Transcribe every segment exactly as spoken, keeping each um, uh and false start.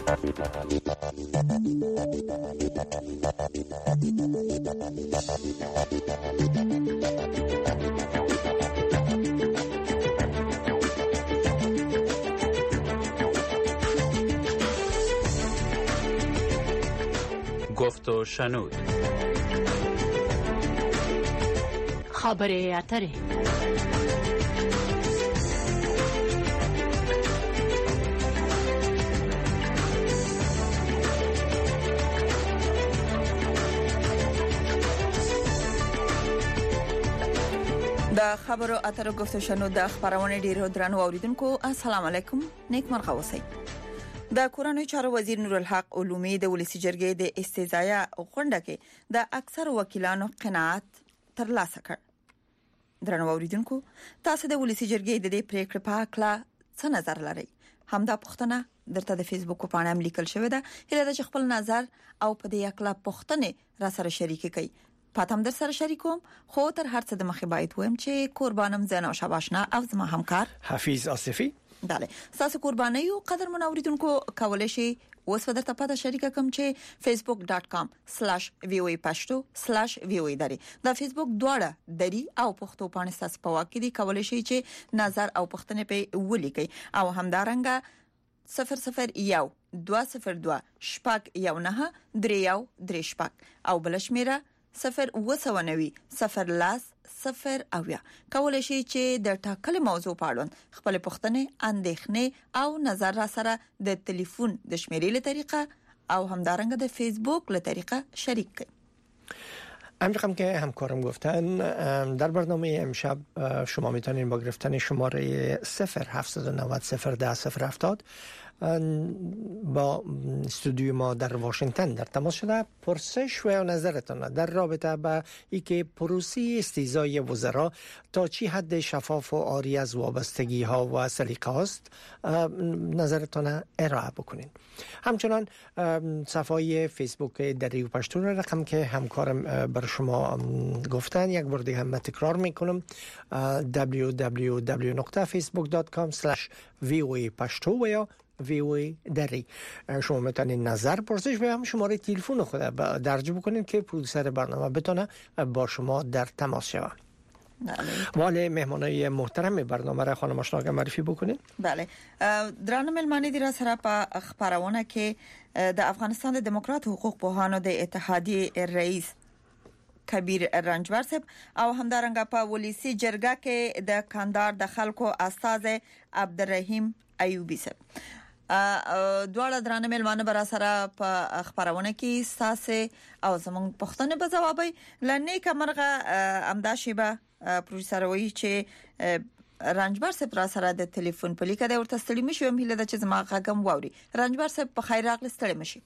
گفت و شنود. خبره اتره. د خبرو اترو گفت و شنود د خبرونه ډیرو درنو اوریدونکو السلام علیکم، نیک مرغه اوسئ. د کورنۍ چارو وزیر نورالحق علومي د ولسی جرګې د استیزایا غونډه کې د اکثر وکیلانو قناعت ترلاسه کړ. درنو اوریدونکو، تاسو د ولسی جرګې د دې پریکړې په اړه څه نظر لرئ؟ همدا پوښتنه درته د فیسبوک په پاڼه لیکل شوې ده. هله د خپل نظر او په دې اړه پوښتنه را سره شریک کړئ. پاتم در سره شریکوم، خو تر هر څه د مخې باید ویم چې قربانم زنه او شاباشنا او زما همکار حفیظ آصفی. بله، تاسو قرباني او قدر منوریدونکو کولای شئ اوس ودرته پاته شریک کوم چې facebook dot com slash v o a pashto slash v o a دری دا فیسبوک دواړه دری او پښتو باندې تاسو په واکې دی کولای شئ چې نظر او پښتنه په ولیکي او همدارنګه صفر صفر یو دو صفر دو شپږ یو نه درې یو درې شپږ او بل شمیره صفر وسونوي صفر لاس صفر اویا. کولای شئ چې د ټاکلې موضوع په اړه خپل پوښتنې، اندېښنې او نظر را سره د ټلیفون د شمیرې له طریقه او همدارنګه د فیسبوک له طریقه شریک کړئ. همچنان که همکارم گفتن، در برنامه امشب شما میتونید با گرفتن شماره صفر هفت نه صفر صفر ده صفر هفتاد با استودیو ما در واشنگتن در تماس شده پرسش و نظرتان در رابطه با اینکه پروسه استیضای وزرا تا چی حد شفاف و عاری از وابستگی ها و سلیقه است نظرتان ارائه بکنین. همچنان صفحه فیسبوک دری و پشتو را رقم که همکارم بر شما گفتن یک بار دیگه هم تکرار میکنم دبلیو دبلیو دبلیو دات فیسبوک دات کام اسلش وی او ای پشتو و یا وی او ای دری. شما میتونید نظر پرسش و هم شماره تلفن خود درج بکنید که پرودوسر برنامه بتونه با شما در تماس شود. بله، مهمانای محترم برنامه را خانم آشنا معرفی بکنید. بله، درانه ملمانی دی را سره په خبرونه کې د افغانستان د دموکرات حقوق پوهانو د اتحادیه رئیس کبیر رنجبر صاحب او همدارنګه په ولسی جرګه کې د کاندار د خلکو استاد عبدالرحیم ایوبی صاحب. دواړه درانه ملمانه بر سره په خبرونه کې ساسه او زمون پښتنه به جوابي لنه کمرغه امدا شیبه پروفیسور وی چې رنجبر صاحب را سره د ټلیفون په لیکه د ورته ستړي مشو هم هله د چې زما غږم واوري. رنجبر صاحب په خیر راغلی، ستړي مشي.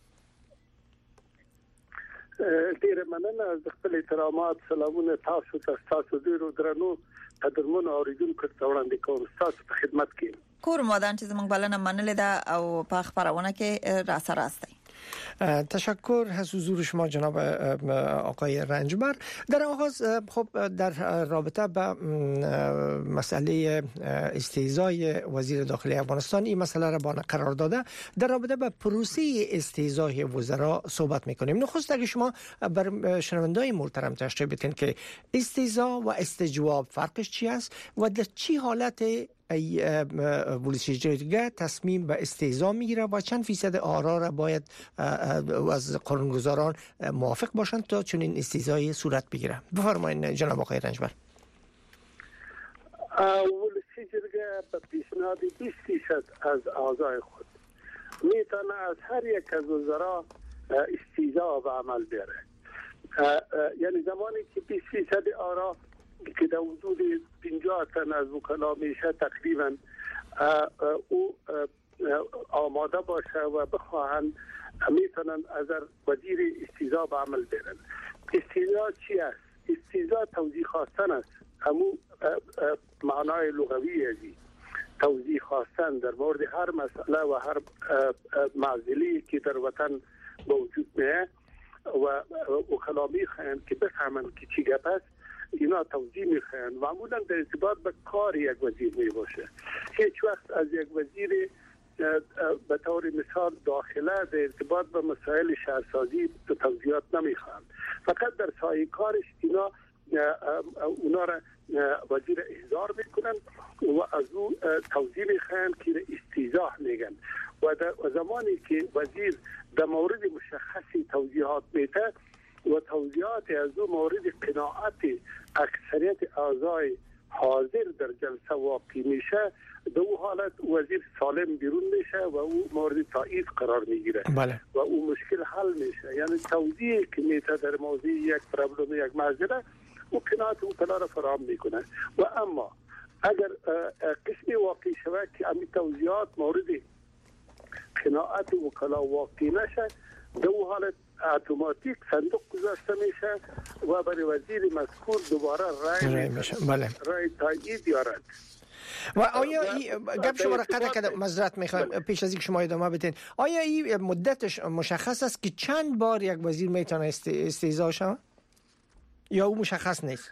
ډیره مننه. د خپل احترامات سلامونه تاسو ته تاسو ډیرو درنو قدرمنو اوریدونکو ته وړاندې کوم. تاسو په خدمت کې کور مودان چې زموږ بلنه منلې ده او په خبرونه کې را سره استئ. تشکر از حضور شما جناب آقای رنجبر. در آغاز خب در رابطه با مسئله استیضای وزیر داخلی افغانستان این مسئله را بنا قرار داده، در رابطه با پروسه استیضای وزرا صحبت میکنیم. نخست اگه شما بر شنونده‌های محترم تشریح بدین که استیضا و استجواب فرقش چی است و در چی حالت ولسی جرگه تصمیم به استیضا میگیره و چند فیصد آرا را باید از قانونگذاران موافق باشند تا چنین استیضای صورت بگیره؟ بفرمایید جناب آقای رنجبر. ولسی جرگه به پیشنهاد بیست فیصد از اعضای خود میتونه از هر یک از وزرا استیضا به عمل بیاره. یعنی زمانی که بیست فیصد آرا که در حدود پنجاه تن از وکلا میشه تقریبا او آماده باشه و بخواهند میتونن از وزیر استیضا به عمل بیارن. استیضا چی است؟ استیضا توضیح خواستن است. همون معنای لغوی ازی توضیح خواستن در مورد هر مسئله و هر معضلی که در وطن موجود میه و وکلا میخواهند که بفهمند که چی گپ است، اینا توضیح میخواهند. معمولا در ارتباط به کار یک وزیر می باشه. هیچ وقت از یک وزیر به طور مثال داخله در ارتباط به مسائل شهرسازی توضیحات نمیخوان، فقط در سایه کارش اینا اونا را وزیر احضار میکنن و از او توضیح میخوان که استیضاح میگن و در زمانی که وزیر در مورد مشخصی توضیحات میده و توضیحات از او مورد قناعت اکثریت اعضای حاضر در جلسه واقع میشه، در او حالت وزیر سالم بیرون میشه و او مورد تایید قرار میگیره. بله. و او مشکل حل میشه. یعنی توضیحی که میده در موضوع یک پرابلم یک مسئله او قناعت او کلا را فراهم میکنه. و اما اگر قسمی واقع شود که امی توضیحات مورد قناعت وکلا واقع نشه، در او حالت اتوماتیک صندوق گذاشته میشه و برای وزیر مذکور دوباره رای میشه. بله. رای تایید یا رد. و آیا این گپ شما را قطع کرده، معذرت میخوایم پیش از اینکه شما ادامه بدین، آیا این مدتش مشخص است که چند بار یک وزیر میتونه استیضاح شود یا او مشخص نیست؟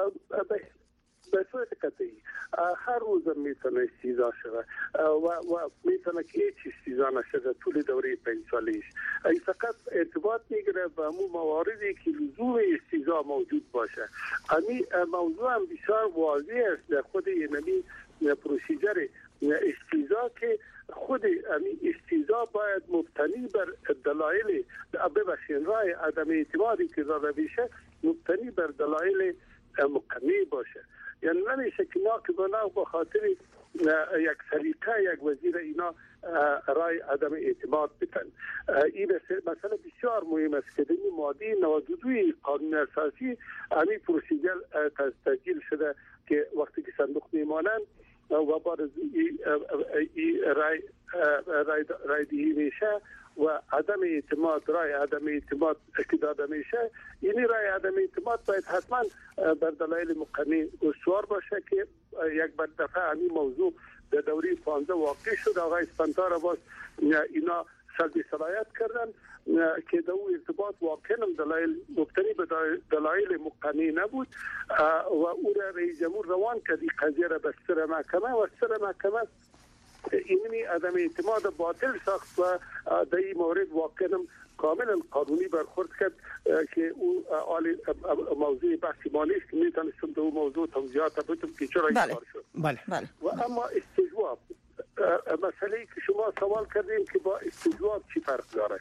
به صورت قطعی هر روز میتونه استیضاح شود و و میتونه که هیچ استیضاح نشده طول دوره پنج سالیش. ای فقط ارتباط میگیره با مو مواردی که لزوم استیضاح موجود باشه. امی موضوع هم بسیار واضح است در خود اینمی پروسیجر استیضاح که خود امی استیضاح باید مبتنی بر دلایل ببخشید رای عدم اعتمادی که داده میشه مبتنی بر دلایل مقنعه باشه. یعنی نمیشه که ناقضانه به خاطر یک سلیقه یک وزیر اینا رای عدم اعتماد بتن. این مثلا بسیار مهم است که در ماده نود و دو قانون اساسی همین پروسیجر تسجیل شده که وقتی که صندوق میمانند و بعد از این رای رای رای دهی میشه و عدم اعتماد رای عدم اعتماد که داده میشه، یعنی رای عدم اعتماد باید حتما بر دلایل مقنعه استوار باشه که یک بار دفعه همین موضوع در دوره پانزده واقع شد. آقای اسفندیار باز اینا سلب صلاحیت کردن که در اون ارتباط واقعا دلایل مبتنی به دلایل مقنعه نبود و او را رئیس جمهور روان کرد قضیه را به سر محکمه و سر محکمه اینمی عدم اعتماد باطل ساخت و در این مورد واقعا کاملا قانونی برخورد کرد که او آل موضوع بحثی ما نیست که میتونستم در اون موضوع توضیحات بدم که چرا این کار شد. بله. بله. و اما استجواب مسئله که شما سوال کردیم که با استجواب چی فرق داره؟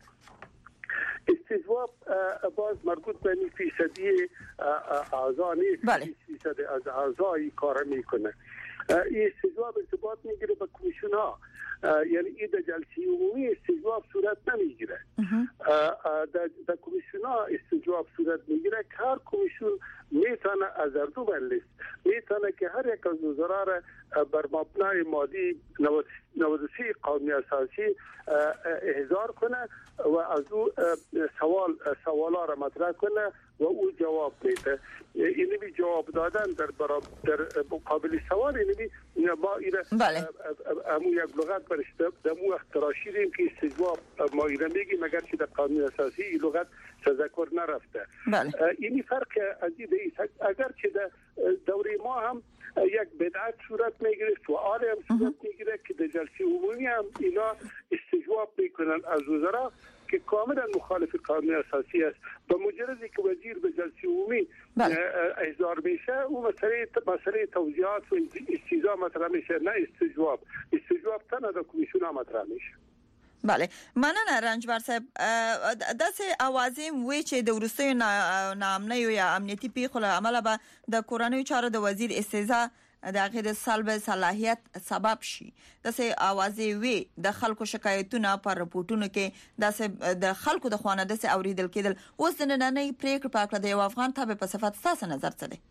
استجواب باز مربوط به این فیصدی اعضا نیست. بله. فیصد از اعضایی کار میکنه. این استجواب ارتباط میگیره به کمیسیون ها، یعنی این در جلسه عمومی استجواب صورت نمیگیره. در, در کمیسیون ها استجواب صورت میگیره که هر کمیسیون میتونه از اردو مجلس میتونه که هر یک از وزرا را بر مبنای ماده نود و سه قانون اساسی احضار کنه و از او سوال سوالا را مطرح کنه و او جواب میده. اینی بی جواب دادن در برابر در مقابل سوال اینی بی ما ایره بله. امو یک لغت برش دمو اختراشی دیم که استجواب ما ایره میگیم مگر که در قانون اساسی این لغت تذکر نرفته. بله. اینی فرق عزیز ایست. اگر که در دوره ما هم یک بدعت صورت میگیره، سوال هم صورت میگیره که در جلسه عمومی هم اینا استجواب میکنن از وزرا که کاملا مخالف قانون اساسی است. به مجردی که وزیر به جلسه عمومی احضار میشه اون مسئله مسئله توضیحات و استیضاح مطرح میشه، نه استجواب. استجواب تنها در کمیسیون ها مطرح میشه. بله، مننه رنجبر صاحب. داسې اوازې وی چې د وروستیو ناامنیو یا امنیتي پیښو له امله به د کورنیو چارو د وزیر استیضاح د هغې د سلب صلاحیت سبب شي. داسې اوازې وی د خلکو شکایتونه پر رپورټونو کې داسې د خلکو د خوانه داسې اوریدل کېدل. اوس د نننۍ پریکړې په اړه د یو افغان تابع په صفت ستاسو نظر څه دی؟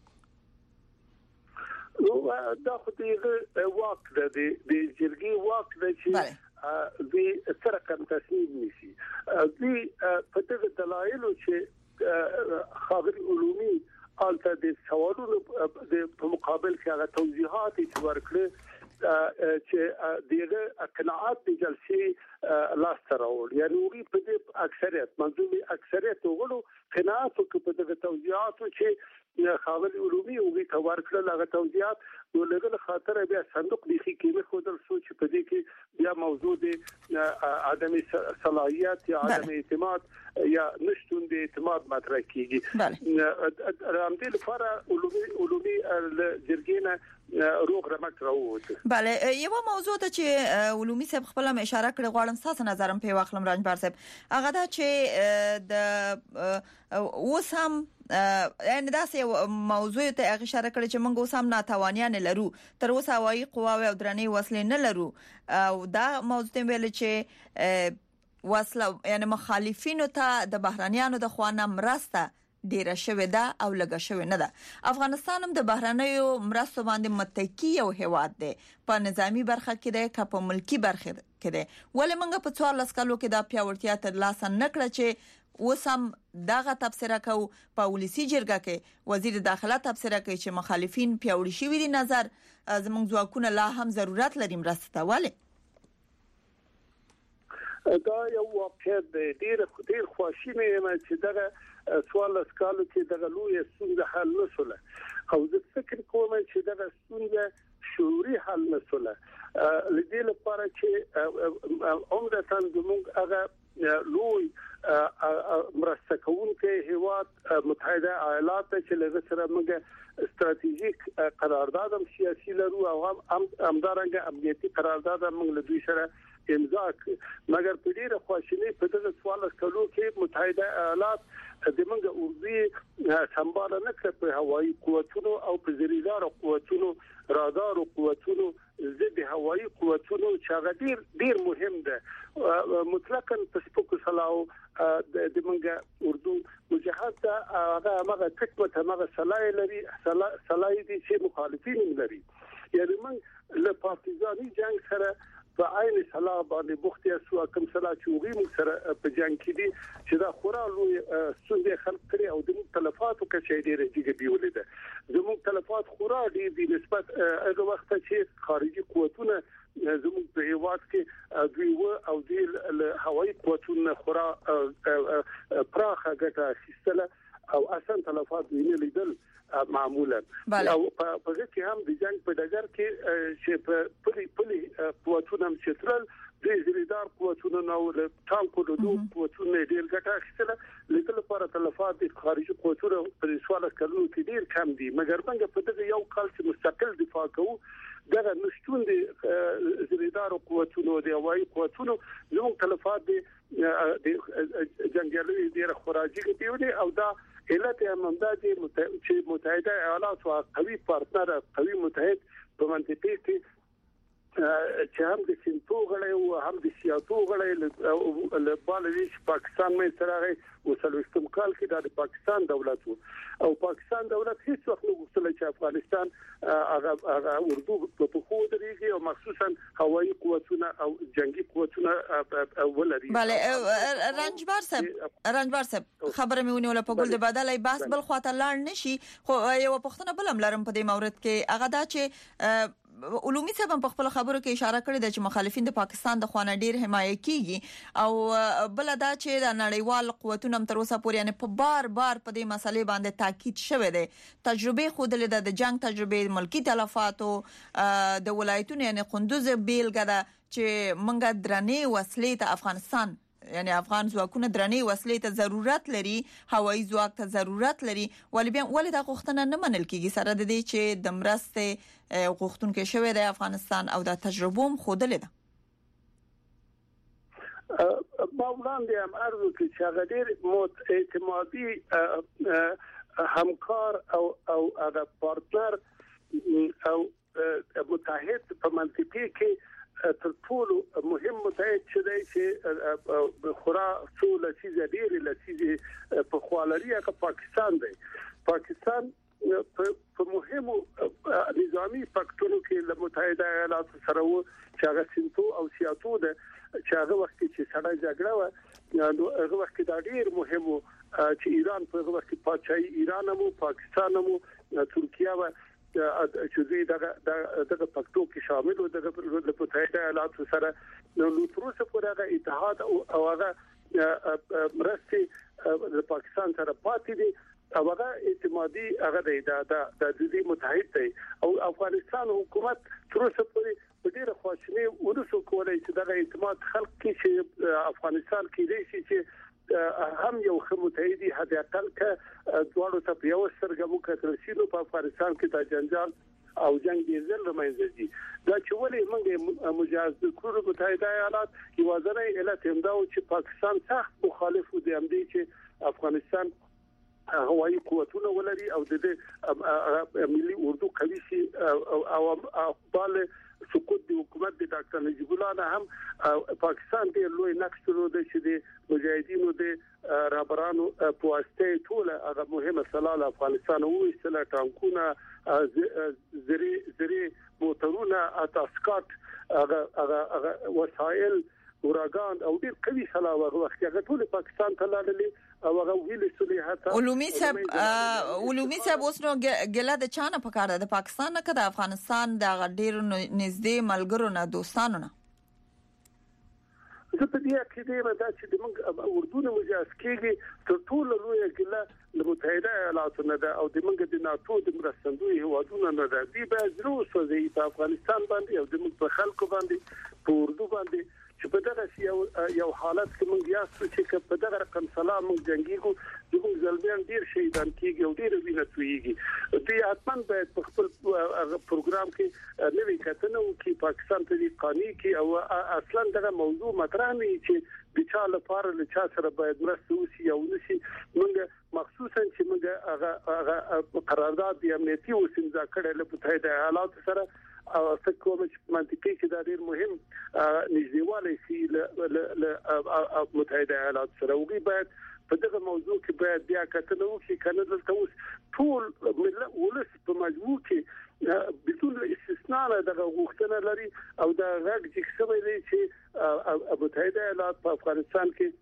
نو دا خو دغه واک د جرګې واک دی چې وی سره کوم تصمیم نیسی. وی په دغه دلایلو چې خبري علومي البته د سوالونو په مقابل کې هغه توضیحات چې ورکړي چې دغه قناعت د جلسې لاس راوړ یعنی وګړي په دې اکثریت منظومي اکثریت وګړو قناعت وکړي په دغه توضیحاتو چې خاوري علومي وګړي ته ورکړل هغه توضیحات نو لګل خاطر بیا صندوق لیکي کې خودل سوچ په دې کې بیا موضوع دي عدم صلاحیت یا عدم اعتماد یا نشټون د اعتماد مطرح کیږي رامدل لپاره علومي علومي جرګینه روغ رمټ راووت بله یو موضوع ته چې علومي صاحب خپل هم اشاره کړې غواړم تاسو نظرم په واخلم رنجبر صاحب هغه دا چې د اوس هم ان داسې موضوع ته اشاره کړې چې موږ اوس هم ناتوانیان لرو تر اوسه وايي قواوي او درنې وسلې نه لرو او دا موضوع ویل چې وسله یعنی مخالفینو ته د بهرانيانو د خوانه مرسته ډیره شوې ده او لګه شوې نه ده افغانستان هم د بهرانيو مرستو باندې متکی یو هیواد دی په نظامی برخه کې ده که په ملکی برخه کې ده ولې موږ په څوارلس کالو کې دا پیاوړتیا تر لاسه نکړه چې وسم دغه تفسیر کو په ولسی جرګه کې وزیر داخله تفسیر کوي چې مخالفین پیاوړي شوي دي نظر زموږ ځواکونه لا هم ضرورت لري مرسته ولې دا یو واقعیت دی ډیر ډیر خوشاله یم چې دغه سوال اسکالو کې دغه لوی ستونزه حل نشوله او زه فکر کوم چې دغه ستونزه شعوري حل نشوله لدې لپاره چې عمدتاً زموږ هغه لوی مرسته کوونکي هیواد متحده ایالات چې لږ سره موږ استراتیژیک قرارداد هم سیاسي لرو او هم همدارنګه امنیتي قرارداد موږ له دوی سره امضا مګر په ډیره خوشحالي په دغه سوال کولو کې متحده ایالات د موږ اورځي سمبال نه کړ په هوایي قوتونو او په زریدار قوتونو رادار قوتونو ضد هوایي قوتونو چې ډیر ډیر مهم ده مطلقاً په سپکو سلاو د موږ اردو مجاهد هغه هغه تکمه هغه صلاحي لري صلاحي دي چې مخالفین لري یعنی موږ له پارتیزاني جنگ سره په عین صلاح باندې بوختیا سو کوم صلاح چوغي موږ سره په جنگ کې دي چې دا خورا لوی ستونزې خلق کړي او د تلفاتو کې شي ډیره جګ بیولې ده زموږ تلفات خورا ډیر دي نسبت هغه وخت چې خارجي قوتونه زموږ په هیواد کې دوی و او د هوایي قوتونه خورا پراخه ګټه اخیستله او اسان تلفات ویني لیدل معمولا او په ځکه هم د جنگ په ډګر کې چې په پلي پلي قوتونه هم چترل د زریدار قوتونه نو له ټانکو د دوه قوتونه ډیر ګټه اخیستله لیکل لپاره تلفات د خارجي قوتونو په سوال کولو کې ډیر کم دي مګر څنګه په دغه یو کال چې مستقل دفاع کوو دغه نشټون د زریدار قوتونو د هوایي قوتونو نو تلفات د جنگیالي ډیر خراجي دی او دا علت امامدادي چې متحده ایالات او قوي پارتنر قوي متحد په منطقه کې چې هم د سنتو غړي او هم د سیاسو غړي له بالویش پاکستان مې سره وسلوستم کال کې د پاکستان دولت او پاکستان دولت هیڅ وخت نه غوښتل چې افغانستان هغه هغه اردو په خو درېږي او مخصوصا هوایي قوتونه او جنگي قوتونه ولري bale رنجبر صاحب رنجبر صاحب خبره مې ونیول په ګل د بدلای بحث بل خواته لاړ نشي خو یو پښتنه بلم لرم په دې مورد کې هغه دا چې علومي صاحب په خپل خبرو کې اشاره کړې ده چې مخالفین د پاکستان د خوانه ډیر حمایت کیږي او بل دا چې د نړیوال قوتونو تر اوسه پورې یعنی په بار بار په دې مسلې باندې تاکید شوه دی تجربه خود له د جنگ تجربه ملکی تلفاتو د ولایتونو یعنی قندوز بیلګه ده چې منګه درنې وسلې ته افغانستان یعنی افغان ځواکونه درنې وسلې ته ضرورت لري هوایي ځواک ته ضرورت لري ولې بیا ولې دا غوښتنه نه منل کیږي سره د دې چې د مرستې غوښتونکو شوی د افغانستان او د تجربه هم خوده ده ما وړاندې هم عرض وکړ چې هغه ډېر موت اعتمادي همکار او او هغه پارتنر او متحد په منطقه کې تر ټولو مهم متحد چې دی چې خورا ټول چیز ډېر لسیږي په خوالري هغه پاکستان دی پاکستان په مهمو نظامی فاکټورو کې له متحده ایالاتو سره وو چې هغه سنتو او سیاتو ده چې هغه وخت چې سړی جګړه و نو هغه وخت دا ډېر مهمو چې ایران په هغه وخت پاتشاهي ایران مو پاکستان مو ترکیه و چې دوی دغه دغه پښتو کې شامل او دغه د متحده ایالات سره نو تر اوسه پورې هغه اتحاد او هغه مرستې د پاکستان سره پاتې دي او هغه اعتمادي هغه د د د متحد دی او افغانستان حکومت تر اوسه پورې په ډیره خواشینی ورسو کولای چې دغه اعتماد خلق کې چې افغانستان کې دی چې هم یو خموتایدي هدا تل ک دوړو ته په یو سرګمو کتل شي نو په افغانستان کې د جنجال او جنگ دې زل رمایز دي دا چې ولې موږ مجاز کړو متحده ایالات یوازنه علت هم دا چې پاکستان سخت مخالف دي هم دي چې افغانستان هوایي قوتونه ولري او د ملي اردو قوي شي او بل سقوط د حکومت د ډاکټر نجیب الله نه هم پاکستان ته لوی نقش درلود چې د مجاهدینو د رهبرانو په واسطه ټول هغه مهمه سلاله افغانستان او استله ټانکونه زری زری موټرونه اتاسکات هغه هغه وسایل ورغان او ډیر قوي سلاله وخت هغه ټول پاکستان ته لاړلي او هغه ویل سولې هڅه علومي صاحب علومي صاحب اوس نو ګله د چانه پکاره د پاکستان نه کده افغانستان د ډیر نږدې ملګرو نه دوستانو نه زه په دې کې د مدا چې د موږ اردو نه مجاز کېږي تر ټولو لوی ګله د متحده ایالاتو نه ده او د موږ د ناتو د مرستندوی هوادونو نه ده دی به زرو سوزي په افغانستان باندې او د موږ په خلکو باندې په اردو باندې چې په دغه یو یو حالت کې موږ یاستو چې په دغه رقم سلام موږ جنگيګو د موږ ځلبيان ډیر شهیدان کیږي او ډیر وینه تویږي دوی حتمان باید په خپل پروګرام کې نوې کتنه وکړي پاکستان ته د قانوني کې او اصلا دغه موضوع مطرح نه چې د چا لپاره له چا سره باید مرسته وشي او نشي موږ مخصوصا چې موږ هغه قرارداد د امنیتي وسنځه کړل له متحده ایالات سره او څه کوم چې منطقي چې دا ډیر مهم نږدېوالی سي له متحده ایالات سره وګي باید په دغه موضوع کې باید بیا کتنه وکړي کنه دلته اوس ټول ملت ولس په مجموع کې بدون استثناء دغه غوښتنه لري او دا غږ چې څه ویلي چې متحده ایالات په افغانستان کې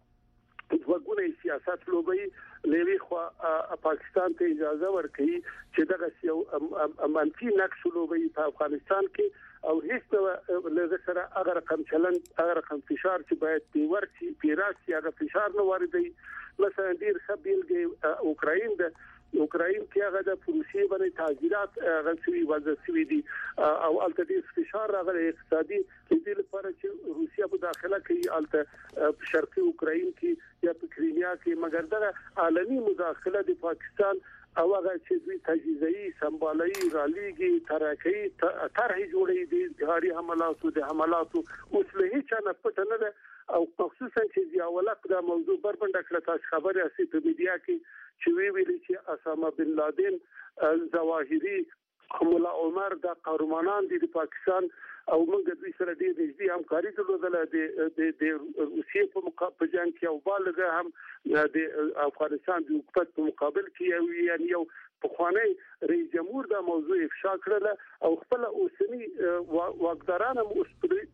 وګورئ سیاست لوبي لوي خو پاکستان ته اجازه ورکړي چې دغه یو منفي نقش لوبي په افغانستان کې او هیڅ له سره هغه رقم چلن هغه رقم فشار چې باید پیور شي پیراسي هغه فشار نه واردوي مثلا ډیر خبيلګي اوکراین د اوکراین کې هغه د روسیې باندې تعزیرات غوښتي وځي دي او الته فشار راغلی اقتصادي دې لپاره چې روسیا په داخله کې الته شرقي اوکراین کې یا په کریمیا کې مګر دا عالمي مداخله د پاکستان او هغه چې دوی تجهیزي سمبالي راليږي ترکي طرح جوړې دي جهاري حملات او د حملات او اصلي چې نه پټ نه او خصوصا چې دی اولک دا موضوع بربنډ کړه تاسو خبره اسي په میډیا کې چې وی ویلي چې اسامه بن لادن ظواهري مولا عمر د قهرمانان دي د پاکستان او موږ د دوی سره ډیر نږدې همکاري درلودله د د روسیې په مقابل جنگ کې او بالغه هم د افغانستان د حکومت په مقابل کې یو یو پخوانی رئیس جمهور دا موضوع افشا کړل او خپل اوسنی واقداران اوس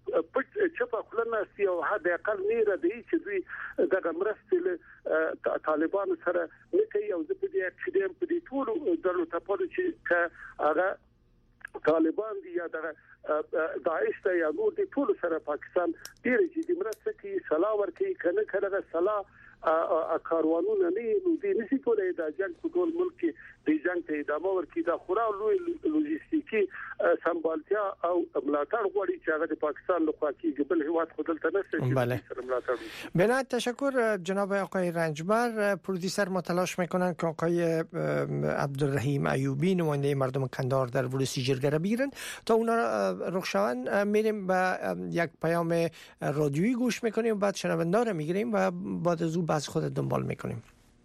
پټ چپا خلنه سی او حد اقل نه ردی چې دوی د مرستې طالبان سره نه کوي او د دې اکیډم په دې ټول درلو تاسو چې هغه طالبان دي یا د داعش ته یا نور دي ټول سره پاکستان ډیر جدي مرسته کوي سلا ورکوي کنه کله سلا ا کاروانونه نه نو دې نشي کولای دا جنگ په ټول ملک کې د جنگ ته ادامه ورکړي دا خورا لوی لوجستیکي سمبالتیا او ملاتړ غوړي چې هغه د پاکستان لخوا کېږي بل هیواد خپل ته نشي بله بنا تشکر جناب آقای رنجبر پرودیسر ما تلاش میکنن که آقای عبدالرحیم ایوبی نماینده مردم کندهار در ورودی جرگه بگیرن تا اونا رخ شوند میریم به یک پیام رادیویی گوش میکنیم بعد شنونده رو میگیریم و بعد از اون بحث خود دنبال میکنیم.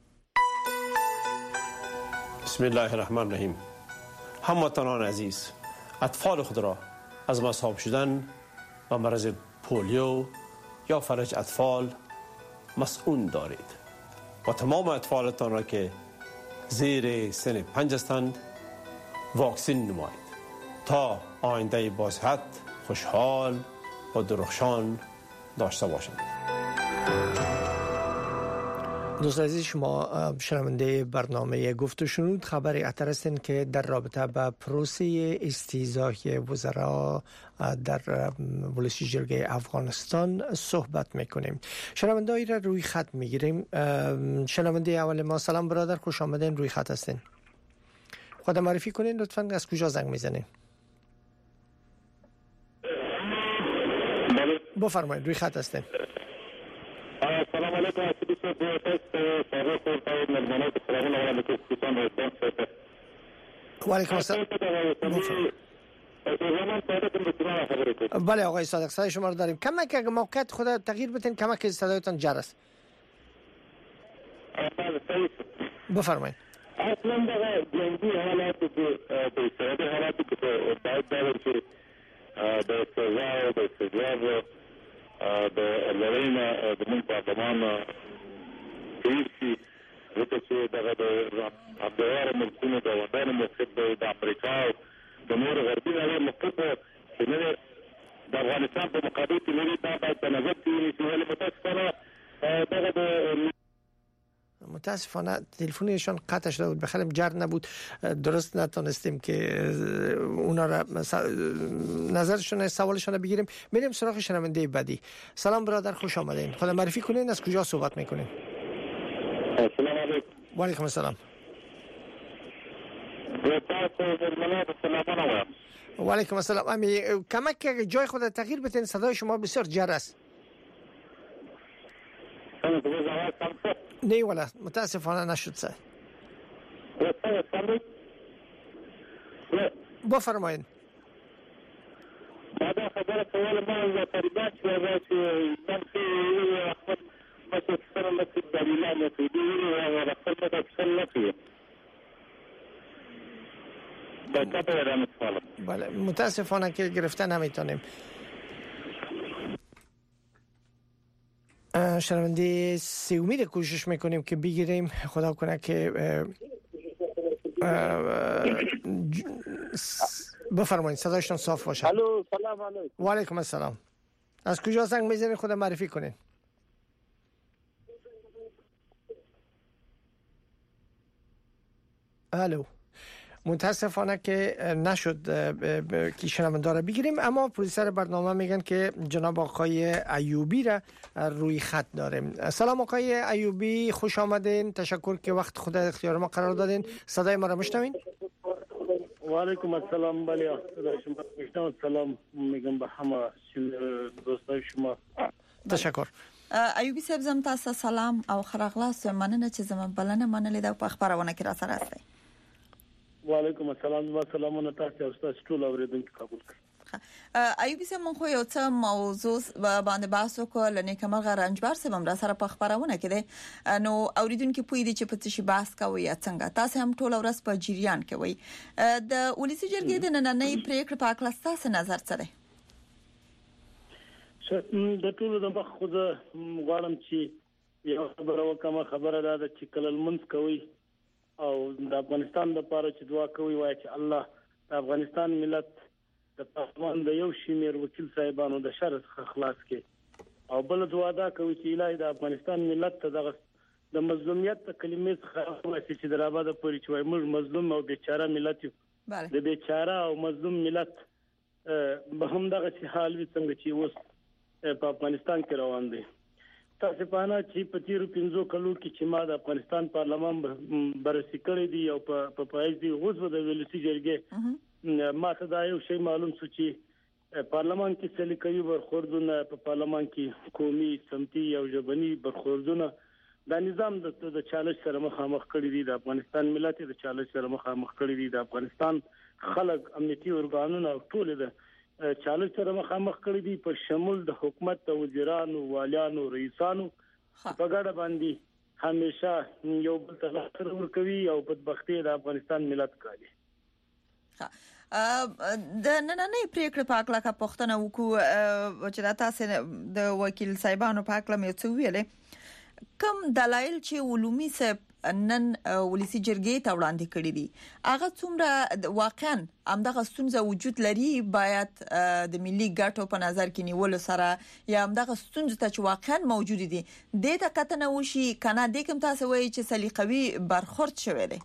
بسم الله الرحمن الرحیم. هموطنان عزیز، اطفال خود را از مصاب شدن و مرض پولیو یا فلج اطفال مسئول دارید و تمام اطفالتان را که زیر سن پنج هستند واکسین نمایید تا آینده با صحت، خوشحال و درخشان داشته باشند. دوستان عزیز، شما شنونده برنامه گفت و شنود. خبر اتر هستین که در رابطه با پروسه استیضاح وزرا در ولسی جرگه افغانستان صحبت میکنیم. شنونده ای را روی خط میگیریم. شنونده اول ما، سلام برادر، خوش آمدین، روی خط هستین. خود معرفی کنین لطفاً، از کجا زنگ میزنین؟ بفرمایید، روی خط هستین. السلام علیکم. اسیدی صاحب سرور صاحب مهمانات سلام علیکم کسان رسان صاحب. و علیکم السلام. بله آقای صادق، صدای شما رو داریم. کمک اگه موقعیت خود تغییر بدین، کمک صدایتان جرس. بفرمایید. اصلا در جنگی حالات که به سرد حالاتی که باید دارد که به سزا و به سزا د لړۍ د موږ پارلمان کیږي ځکه چې دغه د افغان ملکونو د ودانو مخکې د امریکا او د نور غربي نړۍ مخکې چې نه د افغانستان په مقابل کې نه دا باید په نظر کې ونیسي. ولې متاسفانه دغه د متاسفانه تلفنشان قطع شده بود، بخیرم جر نبود، درست نتونستیم که اونا را نظرشون سوالشون رو بگیریم. میریم سراغ شنونده بعدی. سلام برادر، خوش آمدین. خود معرفی کنین، از کجا صحبت میکنین؟ السلام علیکم. و علیکم السلام. و علیکم السلام. امی کمک که جای خود تغییر بدین، صدای شما بسیار جر است. نه ولی متاسفانه نشد سه. بفرمایید. بعد خبر کول ما تقریبا چې چې تاسو خپل مسؤل سره لکه دلیلانه کوي او خپل د خپل لکه دا کته رانه. بله متاسفانه که گرفتن نمیتونیم. شنونده سی امید کوشش میکنیم که بگیریم. خدا کنه که بفرمایید، صدایشون صاف باشه. الو سلام علیکم. و علیکم السلام. از کجا زنگ میزنید؟ خود معرفی کنین. الو. متاسفانه که نشد که شنونده را بگیریم، اما پروډوسر برنامه میگن که جناب آقای ایوبی را روی خط داریم. سلام آقای ایوبی، خوش آمدین. تشکر که وقت خود اختیار ما قرار دادین. صدای ما را میشنوین؟ و علیکم السلام. بله صدای شما میشنوم. سلام میگم به همه دوستای شما. تشکر. ایوبی صاحب، زم تاسو سلام او خراغلاس مننه چې زموږ بلنه منلې د خبرونه کې را سره راځي. و علیکم السلام و سلامونه تاسو او تاسو ټول اوریدونکو قبول کړئ. ایوبی صاحب، مونږ یو څه موضوع باندې بحث وکړو، لنې کمر غرنجبر صاحب هم را سره په خبرونه کې دي. نو اوریدونکو پوی دي چې په څه شي بحث کوي یا څنګه. تاسو هم ټول ورځ په جریان کې وي. د ولسی جرګې د نننۍ پریکړې په اړه تاسو نظر څه دی؟ د ټولو د مخ خو زه غواړم چې یو خبره وکم. خبره دا ده چې کله لمونځ کوي او د افغانستان لپاره چې دعا کوي، وایي چې الله د افغانستان ملت د پهلوان د یو شمیر وکیل صاحبانو د شر څخه خلاص کړي، او بل دعا دا کوي چې الهي د افغانستان ملت ته دغه د مظلومیت د کلمې څخه وایي چې د رابطه پورې چې وایي موږ مظلوم او بیچاره ملت یو. د بیچاره او مظلوم ملت به هم دغه حال وي څنګه چې اوس په افغانستان کې روان دي. تاسو په اړه چې په تیرو پنځو کلو کې چې ما د افغانستان پارلمان بررسي کړی دی او په پایز دی غوښه د ولسی جرګې ما ته دا یو شی معلوم شو چې پارلمان کې سلیقوي برخوردونه، په پارلمان کې قومي سمتي او ژبني برخوردونه دا نظام د چالش سره مخامخ کړی دی. د افغانستان ملت د چالش سره مخامخ کړی دی. د افغانستان خلک امنیتي ارګانونه ټول د چالش سره مخامخ کړی دي، په شمول د حکومت د وزیرانو، والیانو، رئیسانو په ګډه باندې همیشه یو بل ته لار ورکوي او بدبختي د افغانستان ملت کوي. د نننۍ پریکړې په اړه کا پښتنه وکړو چې تاسو د وکیل صاحبانو په اړه مې څه ویلې، کوم دلایل چې علومي صاحب نن ولسی جرګې ته وړاندې کړی دي هغه څومره واقعا همدغه ستونزه وجود لري باید د ملي ګټو په نظر کې نیول سره یا همدغه ستونزه چې واقعا موجود دي د ته کتنه وشي کنه د کوم تاسو وایي چې سلیقوي برخورد شوی دی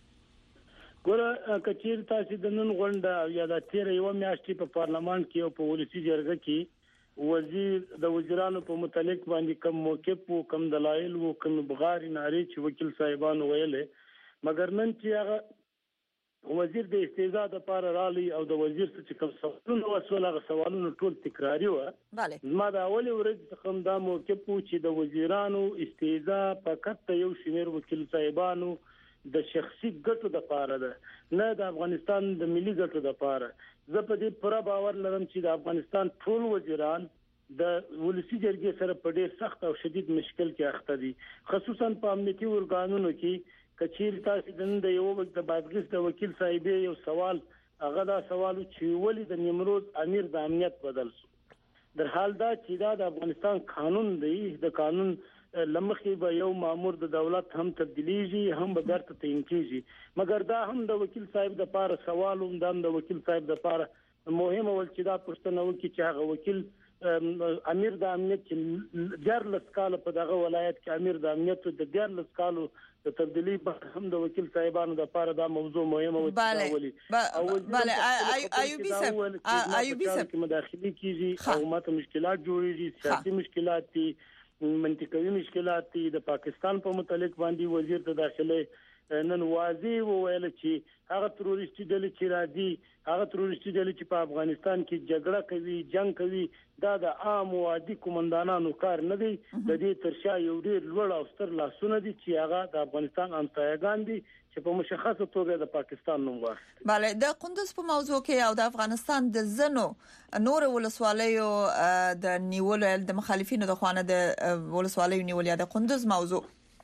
ګوره کچیر تاسو د نن غونډه یا د تیر یو میاشتې په پارلمان کې او په ولسی جرګه کې وزیر د وزیرانو په متعلق باندې کوم موقف او کوم دلایل او کوم بغاری ناری چې وکیل صاحبانو ویلې مګر نن چې هغه وزیر د استیزا د پاره رالی او د وزیر څخه کوم سوالونه وسول هغه سوالونه ټول تکراری و ما د اول ورځ څخه دا موقف چې د وزیرانو استیزا فقط یو شمیر وکیل صاحبانو د شخصي ګټو د پاره ده نه د افغانستان د ملي ګټو د پاره زه په دې پوره باور لرم چې د افغانستان ټول وزیران د ولسی جرګې سره په ډېر سخت او شدید مشکل کې اخته دي خصوصا په امنیتي ورګانونو کې کچیر تاسو د یو وخت د بادغیس د وکیل صاحب یو سوال هغه دا سوال چې ولی د نیمروز امیر د امنیت بدل شو در حال دا چې دا د افغانستان قانون دی د قانون لمخي به یو مامور د دولت هم تبدیلیږي هم به درته تعین کیږي مګر دا هم د وکیل صاحب د پاره سوال هم د وکیل صاحب د پاره مهمه ول چې دا پښتنه وکي چې هغه وکیل امیر د امنیت چې ډیر لسکاله په دغه ولایت کې امیر د امنیت د ډیر لسکالو د تبدیلی هم د وکیل صاحبانو د پاره دا موضوع مهمه و چې ولي bale ایوبی صاحب ایوبی صاحب کې مداخلي کیږي او ماته مشکلات جوړیږي سیاسي مشکلات دي منطقوي مشکلات دي د پاکستان په متعلق باندې وزیر د داخله نن واضح وویل چې هغه تروریستي ډلې چې راځي هغه تروریستي ډلې چې په افغانستان کې جګړه کوي جنگ کوي دا د عام او عادي کومندانانو کار نه دی د دې ترشا یو ډیر لوړ او ستر لاسونه دي چې هغه د افغانستان همسایګان دي چې په مشخصه توګه د پاکستان نوم واخلي. bale د قندوز په موضوع کې او د افغانستان د زنو نور ولسوالیو د نیول د مخالفینو د خوانه د ولسوالیو نیول یا د قندوز موضوع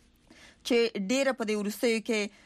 چې ډیره په دې ورستیو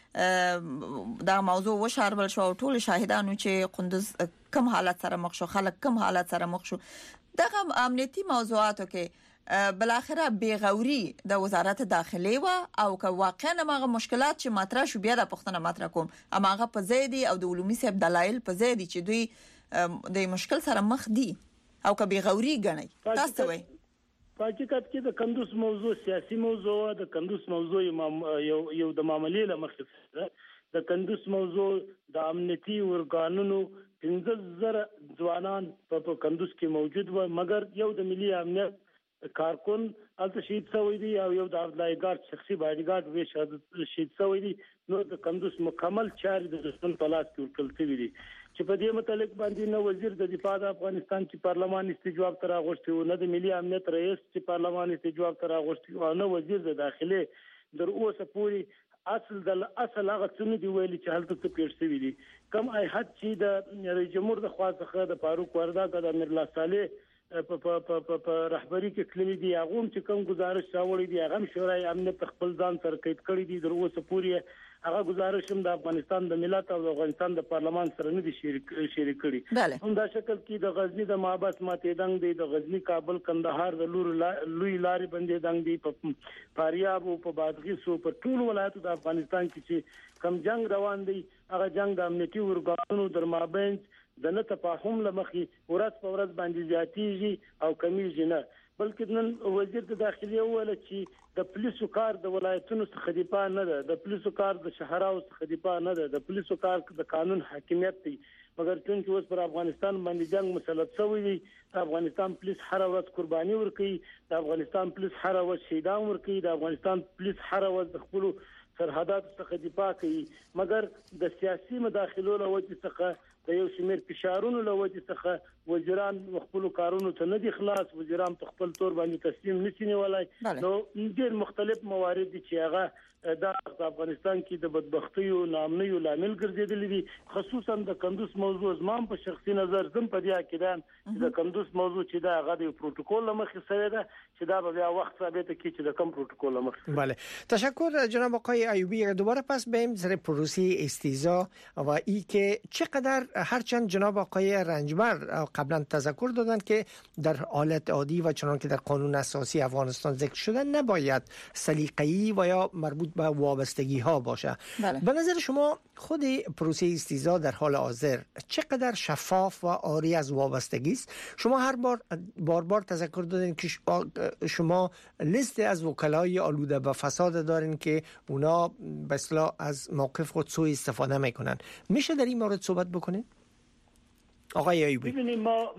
کې دا موضوع وشارول شو ټول شاهدانو چې قندوز کم حالت سره مخ شو خلک کم حالت سره مخ شو دغه امنیتي موضوعاتو کې بل اخره بیغوري د وزارت داخلي و او که واقعا هغه مشکلات چې مطرح شو بیا د پښتنه مطرح کوم اما هغه په زیدي او د علومي صاحب دلایل په زیدي چې دوی د مشکل سره مخ دي او که بیغوري غني تاسو وایي په حقیقت کې د کندوز موضوع سیاسي موضوع د کندوز موضوع یو یو د معاملې لمخه د کندوز موضوع د امنیتي ورګانونو پنځه زره ځوانان په کندوز کې موجود و مګر یو د ملي امنیت کارکون الته شهید شوی دی او یو د عبدالله ګارد شخصي بایډګارد وی شهید شوی دی نو د کندوز مکمل چارې د دښمن په لاس کې ورکل شوی دي چې په دې متعلق باندې نو وزیر د دفاع د افغانستان چې پارلمان استجواب تر اغوستي او نه د ملي امنیت رئیس چې پارلمان استجواب تر اغوستي او نه وزیر د داخله در اوسه پوری اصل د اصل هغه څه دی ویلي چې حالت ته پیښ شوی دي کم ای حد چې د رئیس جمهور د خواڅخه د فاروق وردګ د امیر الله صالح په په په رهبری کې کلی دی هغه چې کوم گزارش راوړی دی هغه شورای امنیت خپل ځان سره قید کړی دی در اوسه پوری هغه گزارش هم د افغانستان د ملت او د افغانستان د پارلمان سره نه دي شریک شریک کړي هم دا شکل کې د غزنی د محبس ماته دنګ دی د غزنی کابل کندهار د لور لوی لارې باندې دنګ دی په فاریاب او په بادغیس او په ټول ولایتو د افغانستان کې چې کم جنگ روان دی هغه جنگ د امنیتي ورګانونو در مابین د نه تفاهم لمخي ورځ په ورځ باندې زیاتیږي او کمیږي نه بلکې نن وزیر د داخلي وویل چې د پولیسو کار د ولایتونو څخه دفاع نه ده د پولیسو کار د شهراو څخه دفاع نه ده د پولیسو کار د قانون حاکمیت دی مګر چې اوس پر افغانستان باندې جنگ مسلط شوی دی افغانستان پولیس هر ورځ قرباني ورکوي د افغانستان پولیس هر ورځ شهیدان ورکوي د افغانستان پولیس هر ورځ د خپل سرحدات څخه دفاع کوي مګر د سیاسي مداخلو له وجې څخه د یو شمیر فشارونو له وجې څخه وزیران خپل کارونو ته نه دي خلاص وزیران په خپل تور باندې تسلیم نشي نیولای نو ډېر مختلف موارد دي چې هغه د افغانستان کې د بدبختی او ناامنۍ لامل ګرځیدلې دي خصوصا د کندوز موضوع زمام په شخصي نظر زم په دې عقیدان چې د کندوز موضوع چې دا هغه د پروتوکول لمخې سره ده چې دا به وخت ثابت کړي چې د کوم پروتوکول لمخې. بله تشکر جناب آقای ایوبی. دوباره پس بریم سر پروسه استیزا و ای که چقدر هرچند جناب آقای رنجبر قبلا تذکر دادند که در حالت عادی و چنان که در قانون اساسی افغانستان ذکر شده نباید سلیقه‌ای و یا مربوط به وابستگی ها باشه. بله. به نظر شما خود پروسه استیضاح در حال حاضر چقدر شفاف و عاری از وابستگی است؟ شما هر بار بار بار تذکر دادین که شما لیست از وکلای آلوده به فساد دارین که اونا به اصطلاح از موقف خود سوء استفاده میکنن. میشه در این مورد صحبت بکنین؟ آقای ایوبی. ببینید ما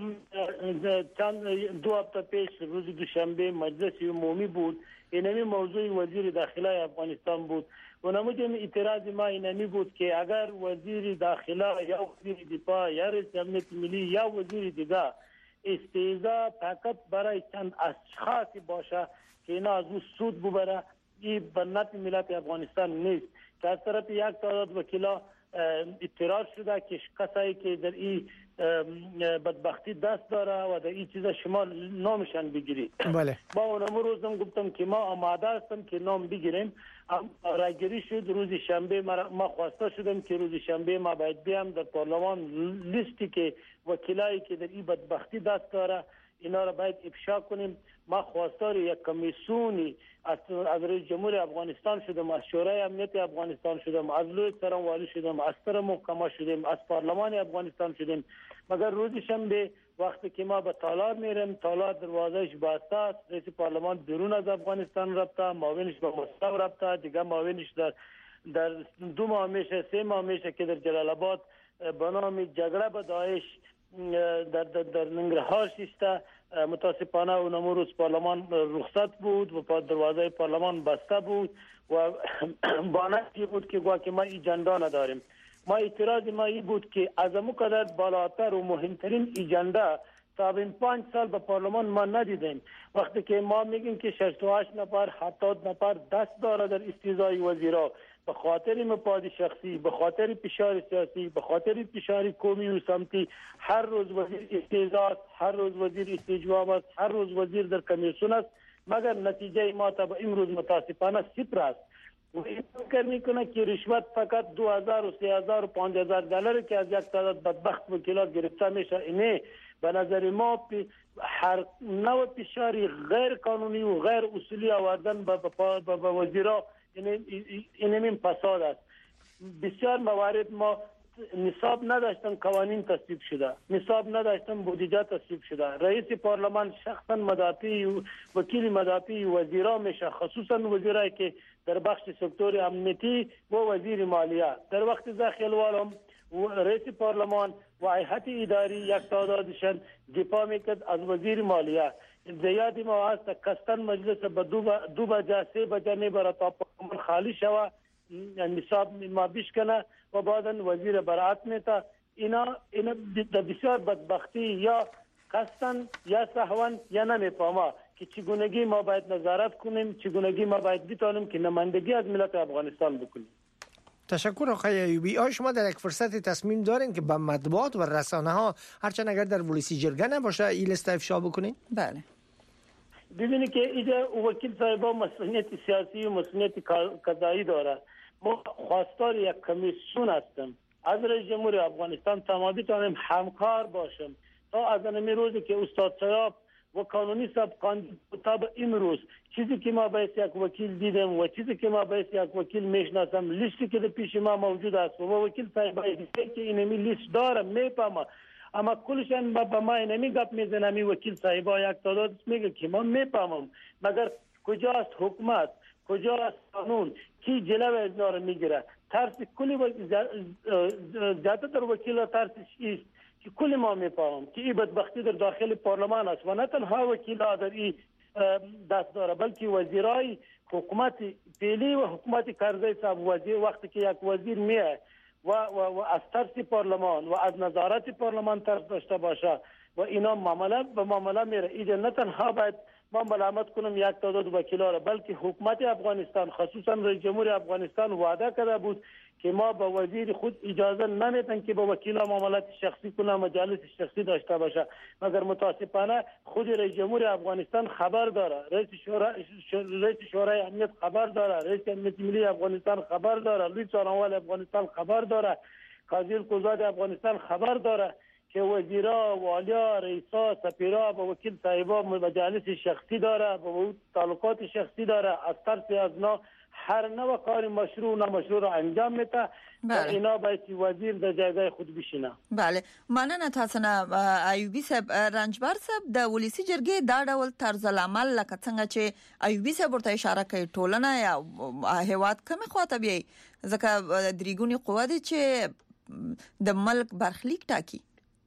چند دو هفته پیش روز دوشنبه مجلس عمومی بود، اینمی موضوع وزیر داخله افغانستان بود و نمودیم اعتراض ما اینمی بود که اگر وزیر داخله یا وزیر دفاع یا رئیس امنیت ملی یا وزیر دیگه استیضاح فقط برای چند اشخاص باشه که اینا از اون سود ببره، این بنات ملت افغانستان نیست. که از طرف یک تعداد وکیلا اعتراض شده که کسایی که در این بدبختی دست داره و در این چیزا شما نامشان بگیرید. بله. با اونم روزم گفتم که ما آماده هستم که نام بگیریم. رایگیری شد روز شنبه، ما خواسته شدم که روز شنبه ما باید بیام در پارلمان لیستی که وکیلایی که در این بدبختی دست داره اینا را باید افشا کنیم. ما خواستار یک کمیسیونی از رئیس جمهور افغانستان شدم، از شورای امنیت افغانستان شدم، از لوی سرانوالی شدم، از سر محکمه شدیم، از پارلمان افغانستان شدیم. مگر روز شنبه وقتی که ما به تالار میریم، تالار دروازهش بسته است، رئیس پارلمان بیرون از افغانستان رفته، معاونش به مسکو رفته، دیگه معاونش در در دو ماه میشه سه ماه میشه که در جلال آباد به نام جګړه به داعش در در, در ننگرهار شسته. متاسفانه اونم روز پارلمان رخصت بود و دروازه پارلمان بسته بود و بانه بود که گویا که ما ایجندا نداریم. ما اعتراض ما این بود که از امو قدر بالاتر و مهمترین ایجندا تا این پنج سال به پارلمان ما ندیدیم. وقتی که ما میگیم که شصت و هشت نفر هفتاد نفر دست داره در استیضاح وزیرا به خاطر مفاد شخصی، به خاطر فشار سیاسی، به خاطر فشار قومی و سمتی، هر روز وزیر استیضاح، هر روز وزیر استجواب است، هر روز وزیر در کمیسیون است، مگر نتیجه ما تا به امروز متاسفانه صفر است. و این فکر میکنه که رشوت فقط دو هزار و سه هزار و پنج هزار دلار که از یک تعداد بدبخت وکیلا گرفته میشه، اینه به نظر ما هر نوع فشاری غیر قانونی و غیر اصولی آوردن به وزیرا اینمین فساد است. بسیار موارد ما نصاب نداشتن قوانین تصویب شده، نصاب نداشتن بودجه تصویب شده. رئیس پارلمان شخصا مدافع وکیل مدافع وزیرا میشه، خصوصا وزیرایی که در بخش سکتور امنیتی و وزیر مالیه. در وقت داخلوالم رئیس پارلمان و هیئت اداری یک تعدادشان دفاع میکرد از وزیر مالیه. زیادی ما هست کستن مجلس به دو بجه سه بجه میبره تا پارلمان خالی شوه، نصاب ما بشکنه و بعدا وزیر برات میتا. اینا اینا بسیار بدبختی یا کستن یا سهوان یا نمیفهمه که چگونگی ما باید نظارت کنیم، چگونگی ما باید بتانیم که نمایندگی از ملت افغانستان بکنیم. تشکر آقای ایوبی. آیا شما در یک فرصت تصمیم دارین که به مطبوعات و رسانه ها هرچند اگر در ولسی جرگه نباشه این لیست افشا بکنین؟ بله. ببینید که اینجا وکیل صاحبا مسئولیت سیاسی و مسئولیت قضایی داره. ما خواستار یک کمیسیون هستیم از رئیس جمهور افغانستان تا ما بتونیم همکار باشیم تا از این روزی که استاد صاحب و قانونی صاحب تا به امروز چیزی که ما باید یک وکیل دیدم و چیزی که ما باید یک وکیل میشناسم لیستی که در پیش ما موجود است و وکیل صاحب باید که اینمی لیست داره میفهمه، اما کلشان با ما اینمی گپ میزنم این وکیل صاحبا یک تعداد میگه که ما میفهمم، مگر کجاست حکومت، کجاست قانون، کی جلوه از اینا رو میگیره؟ ترس کلی زیاده در وکیل ترسش است که کل ما میفهمم که این بدبختی در داخل پارلمان است و نه تنها وکیلا در این دست داره بلکه وزیرای حکومت فعلی و حکومت کرزی صاحب وزیر وقتی که یک وزیر میه و, و, و از ترس پارلمان و از نظارت پارلمان ترس داشته باشه و اینا معامله به معامله میره، اینجا نه تنها باید ما ملامت کنم یک تعداد وکیلا را بلکه حکومت افغانستان خصوصا رئیس جمهور افغانستان وعده کرده بود که ما با وزیر خود اجازه نمیدن که با وکیلا معاملات شخصی کنه، مجالس شخصی داشته باشه، مگر متاسفانه خود رئیس جمهور افغانستان خبر داره، رئیس شورای رئیس شورای امنیت خبر داره، رئیس امنیت ملی افغانستان خبر داره، لوی څارنوال افغانستان خبر داره قاضی القضات افغانستان خبر داره که وزیرا، والیا، رئیسا، سفیرا و وکیل صاحبا مجالس شخصی داره و تعلقات شخصی داره. از ترس از نا هر نوع کار مشروع و نامشروع را انجام میده. بله. اینا باید وزیر در جایگاه خود بشینه. بله مننه تاسو نه ایوبی صاحب. رنجبر صاحب د ولسی جرګې دا ډول طرز العمل لکه څنګه چې ایوبی صاحب ورته اشاره کوي ټولنه یا هیواد کومه خواته بي ځکه دریګونی قوه دي چې د ملک برخلیک ټاکي.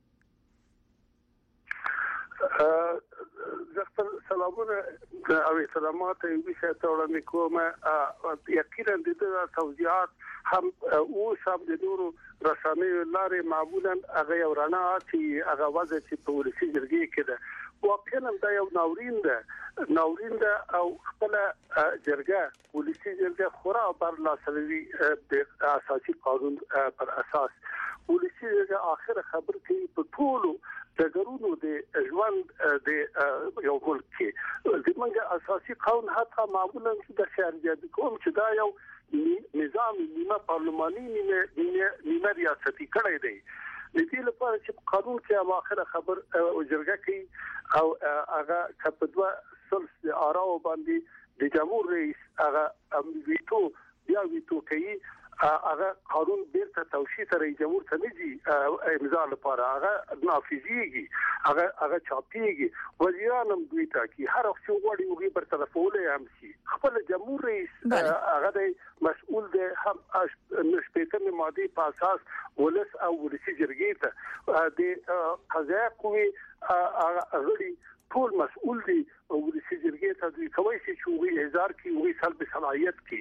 زه سلامونه او سلامات ایوبی صاحب ته وړاندې کوم. یقینا د دې توضیحات هم او سم د نورو رسنیو لارې معمولا هغه یو رڼا چې هغه وځي چې په ولسی جرګې کې ده. واقعا دا یو ناورین ده ناورین ده او خپل جرګه ولسی جرګه خورا بر لاسوي د اساسي قانون پر اساس ولسی جرګه اخر خبر کوي په ټولو د ګرونو د ژوند د یو ملک کې د منګه اساسي قانون حتی معمولا د شهرجادي کوم چې دا یو نظام نیمه پارلماني نیمه نیمه ریاستي کړی دی. د دې لپاره چې قانون کې اخر خبر جرګه کوي او هغه کپدوا سلس آراو باندې د جمهور رئیس هغه ویټو بیا ویټو کوي هغه قانون بیرته توشیح تر جمهور ته نږي امضا لپاره هغه نافذيږي هغه هغه چاپیږي وزیران هم دوی ته کی هر څو وړي وګي پر طرفوله هم شي خپل جمهور رئیس هغه مسؤل دی هم نشپېتنه ماده په اساس ولس او ولسی جرګې ته د قضا کوي هغه غړي ټول مسؤل دي او ولسی جرګې ته دوی کوي چې وی هزار کی وی سلب صلاحیت کی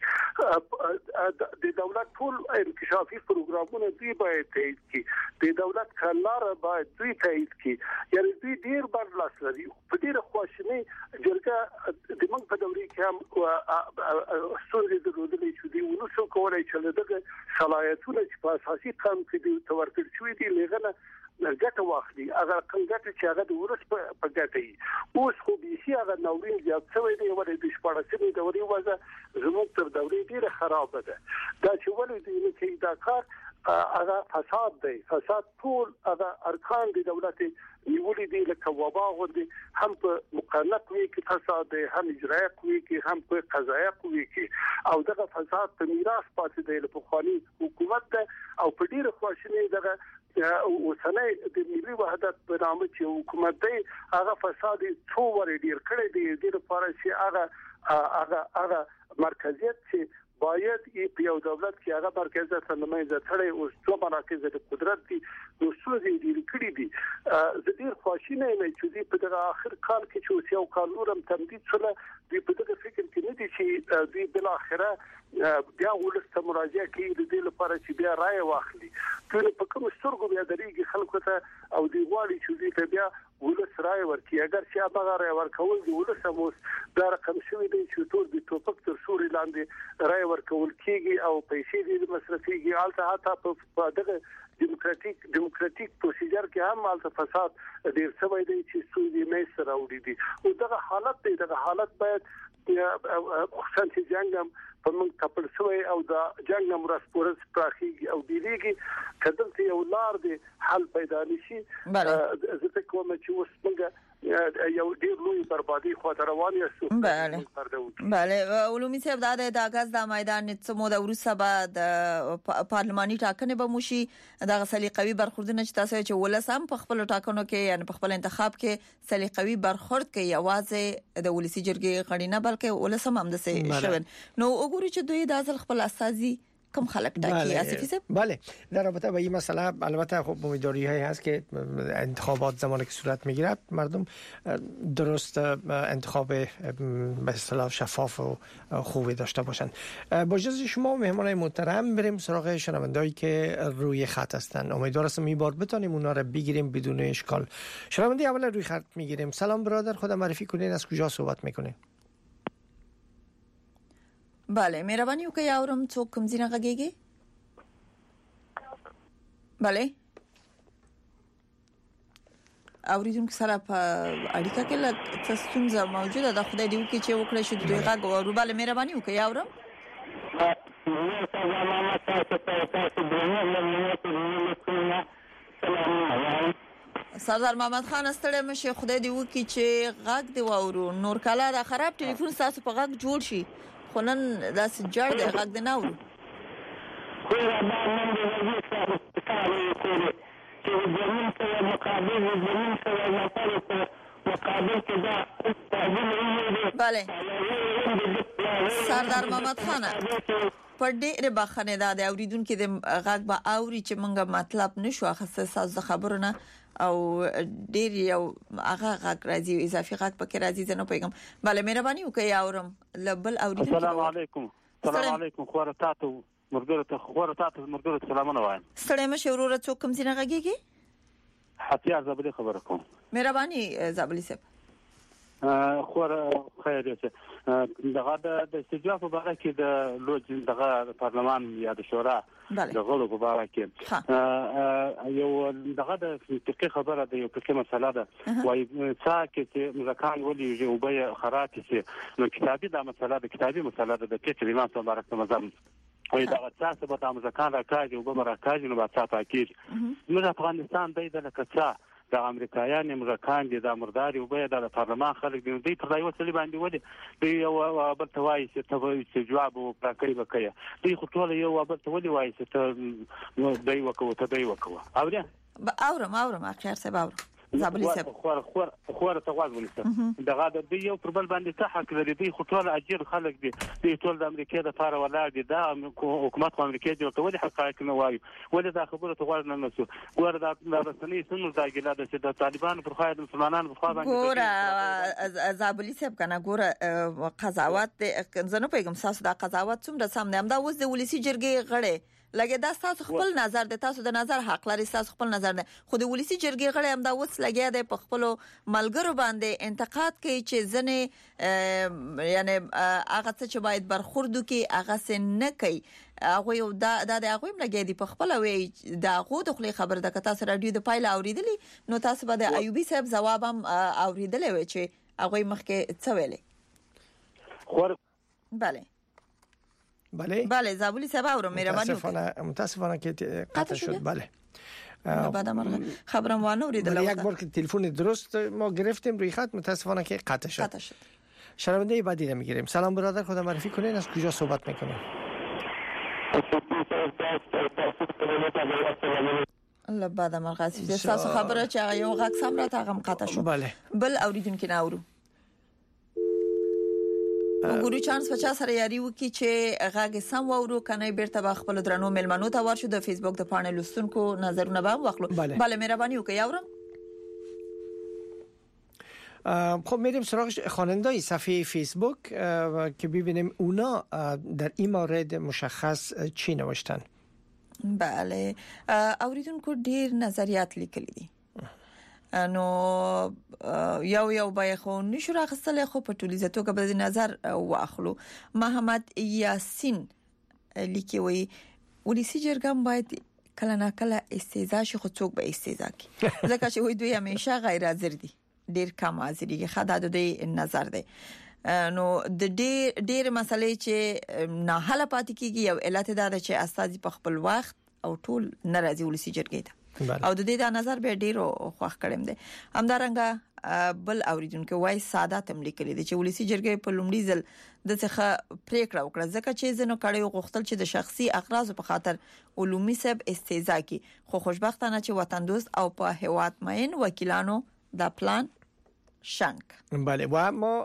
د دولت ټول انکشافي پروګرامونه دوی باید تایید کی د دولت کلار باید دوی تایید کی یعنی دوی ډیر بر لاس لري په ډیر خواشنی جرګه د موږ په دوري کې هم ستونزې درلودلې چې دوی ونسو کولای چې دغه صلاحیتونه چې په اساسي قانون کې دوی تورکړ شوې دي لغنه ګټه واخلي هغه څنګه چې هغه د ورس په ګټي اوس خو به شي هغه نوین زیات شوی دی ولې د شپږمې دوري وځه زموږ تر دوري ډیره خراب ده دا چې ولې د کې دا کار هغه فساد دی فساد ټول هغه ارکان د دولت نیولې دي لکه وبا غوډي هم په مقننه کوي کې فساد دی هم اجرایه کوي کې هم په قضایه کوي کې او دغه فساد په میراث پاتې دی له پخوانی حکومت ده او په ډیره خواشنی دغه او سنه د ملي وحدت په نامه چې حکومت دی هغه فساد څو ور ډیر کړی دی د لپاره چې هغه هغه هغه مرکزیت چې باید په یو دولت کې هغه مرکزیت نمایندګي تړي او څو مراکز د قدرت دي نو څو دې لري دي د ډیر خواشینه نه چې په دغه اخر کال کې چې یو قانون هم تمدید شول د په دغه فکر کې نه دي چې د بل اخره بیا ولسته مراجعه کوي د دې لپاره چې بیا رائے واخلي کله په کوم سترګو بیا درېږي خلکو ته او دی غواړي چې دې بیا ولس رائے ورکړي اگر چې هغه رائے ورکول دی ولس هم دا رقم شوی دی چې ټول د ټوپک تر سوري لاندې رائے ورکول کیږي او پیسې دې مصرفيږي الته حتی په دغه دیموکراتیک دیموکراتیک پروسیجر کې هم مالته فساد ډیر سوي دی چې سودي مې سره وړي دي او دغه حالت دی دغه حالت باید خصوصا چې جنگ په موږ کپل شوی او دا جنگ مرز پورس پراخي او دیږي کله یو لار دی حل پیدا نشي زه کوم چې اوس موږ یو ډیر لوی بربادي خو روان یو بله بله علومي صاحب دا د اگاز د میدان څمو د ورسره بعد پارلماني ټاکنې به موشي د سلیقوي برخوردونه چې تاسو چې ولسم په خپل ټاکنو کې یعنی په خپل انتخاب کې سلیقوي برخورد کوي یوازې د ولسی جرګې غړي نه بلکې ولسم هم د څه شون نو وګورئ چې دوی د ځل خپل اساسي کم خلق ټاکی آصفی صاحب بله در رابطه با این مسئله البته خب امیدواری هایی هست که انتخابات زمانی که صورت میگیرد مردم درست انتخاب به اصطلاح شفاف و خوبی داشته باشند. با اجازه شما مهمانای محترم بریم سراغ شنوندهایی که روی خط هستند. امیدوار هستم این بار بتونیم اونا رو بگیریم بدون اشکال. شنونده اول روی خط میگیریم. سلام برادر، خودم معرفی کنین، از کجا صحبت میکنین؟ بله مهرباني وکړئ اورم څوک کوم ځای نه غږیږي. بله اوریدونکو سره په اړیکه کې لږ ستونزه موجوده ده. خدای دې وکړي چې وکړي شو دوی غږ ورو. بله مهرباني وکړئ اورم. نو سلام ما تاسو ته تاسو دغه لمنه ته سلام. سردار محمد خان ستړی مشه خدای دې وکړي چې غږ دی واورو نور کله دا خراب ټلیفون تاسو په غږ جوړ شي خو نن داسې جړ دی غږ دی نه اورو خو دا نن د وګړو څخه کارونه کوي چې زمين سره مقابل زمين سره مقابل مقابل کې دا بله سردار محمد خان په ډېر بخنه دا د اوریدونکو د غږ به اوري چې مونږه مطلب نشو اخسته ساز خبرونه او ډېر یو هغه غږ راځي اضافي غږ پکې راځي زه نه پیغام بله مهرباني وکړئ اورم لبل اوریدونکو السلام علیکم السلام علیکم خور تاسو مرګره ته خور تاسو مرګره سلامونه وایم ستړی مشه وروره څوک کوم ځای غږیږي حتیار زبلی خبره کوم مهرباني زبلی صاحب خور خیر یې دغه د استجابه په اړه کې د لوج دغه پارلمان یا د شورا دغه په اړه کې یو دغه د فقې خبره د یو فقې مسله ده وایي چې چې مزکان ولي یو به خراب شي نو کتابي د مسله د کتابي مسله د کې امام مبارک مزم وایي دا څه به د مزکان راکاږي او به راکاږي نو به څه پاکي نو افغانستان د لکه د امریکایان امریکان دي د مرداري او به د پارلمان خلک دي دوی په یو څه باندې ودی دوی یو بل توای چې ته جواب وکړي وکړي دوی خو ټول یو بل ته ودی وایي چې ته دوی وکړو ته دوی وکړو اوریا اورم اورم اخر څه باور زابلی صاحب خور خور خور ته غواړم ولسته دغه د دوی یو پر بل باندې څه حق لري دوی خو ټول اجر خلک دي دوی ټول د امریکا د فار ولاړ دي دا حکومت امریکا دی ته ولې حقایق نه وایي ولې دا خبره ته غواړم نه نسو ګور دا د رسنۍ سنو دا ګلا د چې د طالبان پر خوا د مسلمانانو پر خوا باندې ګور زابلی صاحب کنه ګور قضاوت زنه پیغام تاسو دا قضاوت څومره سم نه هم دا اوس د ولسی جرګې غړي لکه دا تاسو خپل نظر د تاسو د نظر حق لري تاسو خپل نظر نه خو د ولسی جرګې غړي هم دا اوس لګیا دی په خپل ملګرو باندې انتقاد کوي چې ځنه یعنی هغه څه چې باید برخوردو کې هغه څه نه کوي هغه یو دا د هغه هم لګیا دی په خپل وی دا غو د خپل خبر د کتا سره رادیو د پایله اوریدلې نو تاسو به د ایوبی صاحب جواب هم اوریدلې وي چې هغه مخکې څه ویلې خور bale بله بله زابلی صاحب اورم مهربانی متاسفانه متاسفانه که قطع شد بله بعد مرغ خبرم وانه اوریدل یک بار که تلفن درست ما گرفتیم روی خط متاسفانه که قطع شد قطع شد شنونده بعدی رو میگیریم. سلام برادر خدا معرفی کنین از کجا صحبت میکنین؟ الله بعد مرغ اساس تاسو خبره چې یو غږ سم را تاغم قطع شو بله بل اوریدونکو نه اورو وګورو چانس بچا سره یاري وکي چې غږ سم وورو کنه بیرته به خپل درنو ملمنو ته ورشو د فیسبوک د پاڼې لستونکو نظرونه به واخلو بله, بله مهرباني وکي یاورم خب میریم سراغ خواننده‌های صفحه فیسبوک که ببینیم اونا در این مورد مشخص چی نوشتن. بله اوریدونکو ډیر نظریات لیکلي دي نو یو یو به خو نشو راغستل خو په ټولیزه توګه به نظر واخلو. محمد یاسین لیکي وي ولسی جرګم باید کله نه کله استهزاء شي خو څوک به استهزاء کوي ځکه چې وي دوی همیشه غیر حاضر دي ډیر کم حاضرې خدای د دې نظر دی نو د ډیر ډیر مسلې چې نه حل پاتې کیږي یو علت دا ده چې استاد په خپل وخت او ټول ناراضي ولسی جرګې ته او د دې دا نظر به ډیرو خوښ کړم دي همدارنګه بل اوریدونکو وای ساده تم لیکلي دي چې ولسی جرګې په لومړي ځل د څخه پریکړه وکړه ځکه چې زنو کړي غوښتل چې د شخصي اغراض په خاطر علومي سب استهزاء کی خو خوشبختانه چې وطن دوست او په هواد مین وکیلانو دا پلان شنک. بله و اما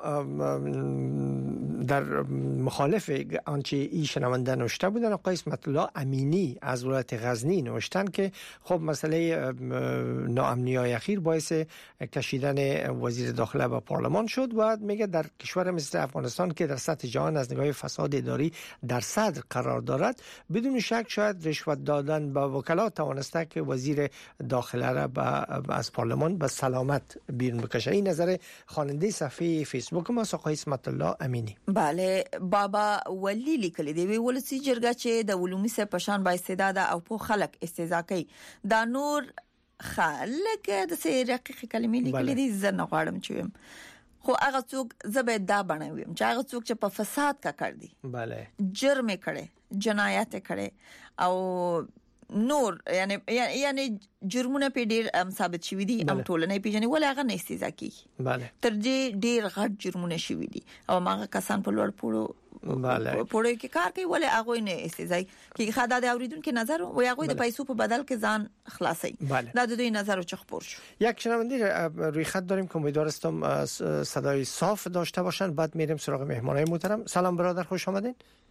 در مخالف آنچه این شنونده نوشته بودن آقای اسمت الله امینی از ولایت غزنی نوشتن که خب مسئله ناامنی‌های اخیر باعث کشیدن وزیر داخله به پارلمان شد و میگه در کشور مثل افغانستان که در سطح جهان از نگاه فساد اداری در صدر قرار دارد بدون شک شاید رشوت دادن به وکلا توانسته که وزیر داخله را از پارلمان به سلامت بیرون بکشه. این نظر خواننده صفحه فیسبوک ما آقای اسمت الله امینی. بله بابا ولی لیکلی دی وی ولسی جرګه چې د علومي سه پشان با استعداد او په خلق استهزاء کوي دا نور خلک د سه رقیق کلمې لیکلي دي زنه غواړم چې خو هغه څوک زبې دا بنوي چې هغه څوک چې په فساد کا کړ دي بله جرم کړي جنایت کړي او نور یعنی یعنی جرمونه په ډیر ثابت شوی دي ام ټولنې پیژنې ولې هغه نه استیزا کوي بله تر دې ډیر غټ جرمونه شوی دي او هغه کسان په لوړ پوړو بله پوره کې کار کوي ولې هغه نه استیزا کوي خدای د اوریدونکو نظر او هغه د پیسو په بدل کې ځان خلاصي دا د دوی نظر چخ پور شو. یک شنونده روی خط داریم که امیدوارم صدای صاف داشته باشن بعد میریم سراغ مهمانای محترم. سلام برادر خوش آمدین.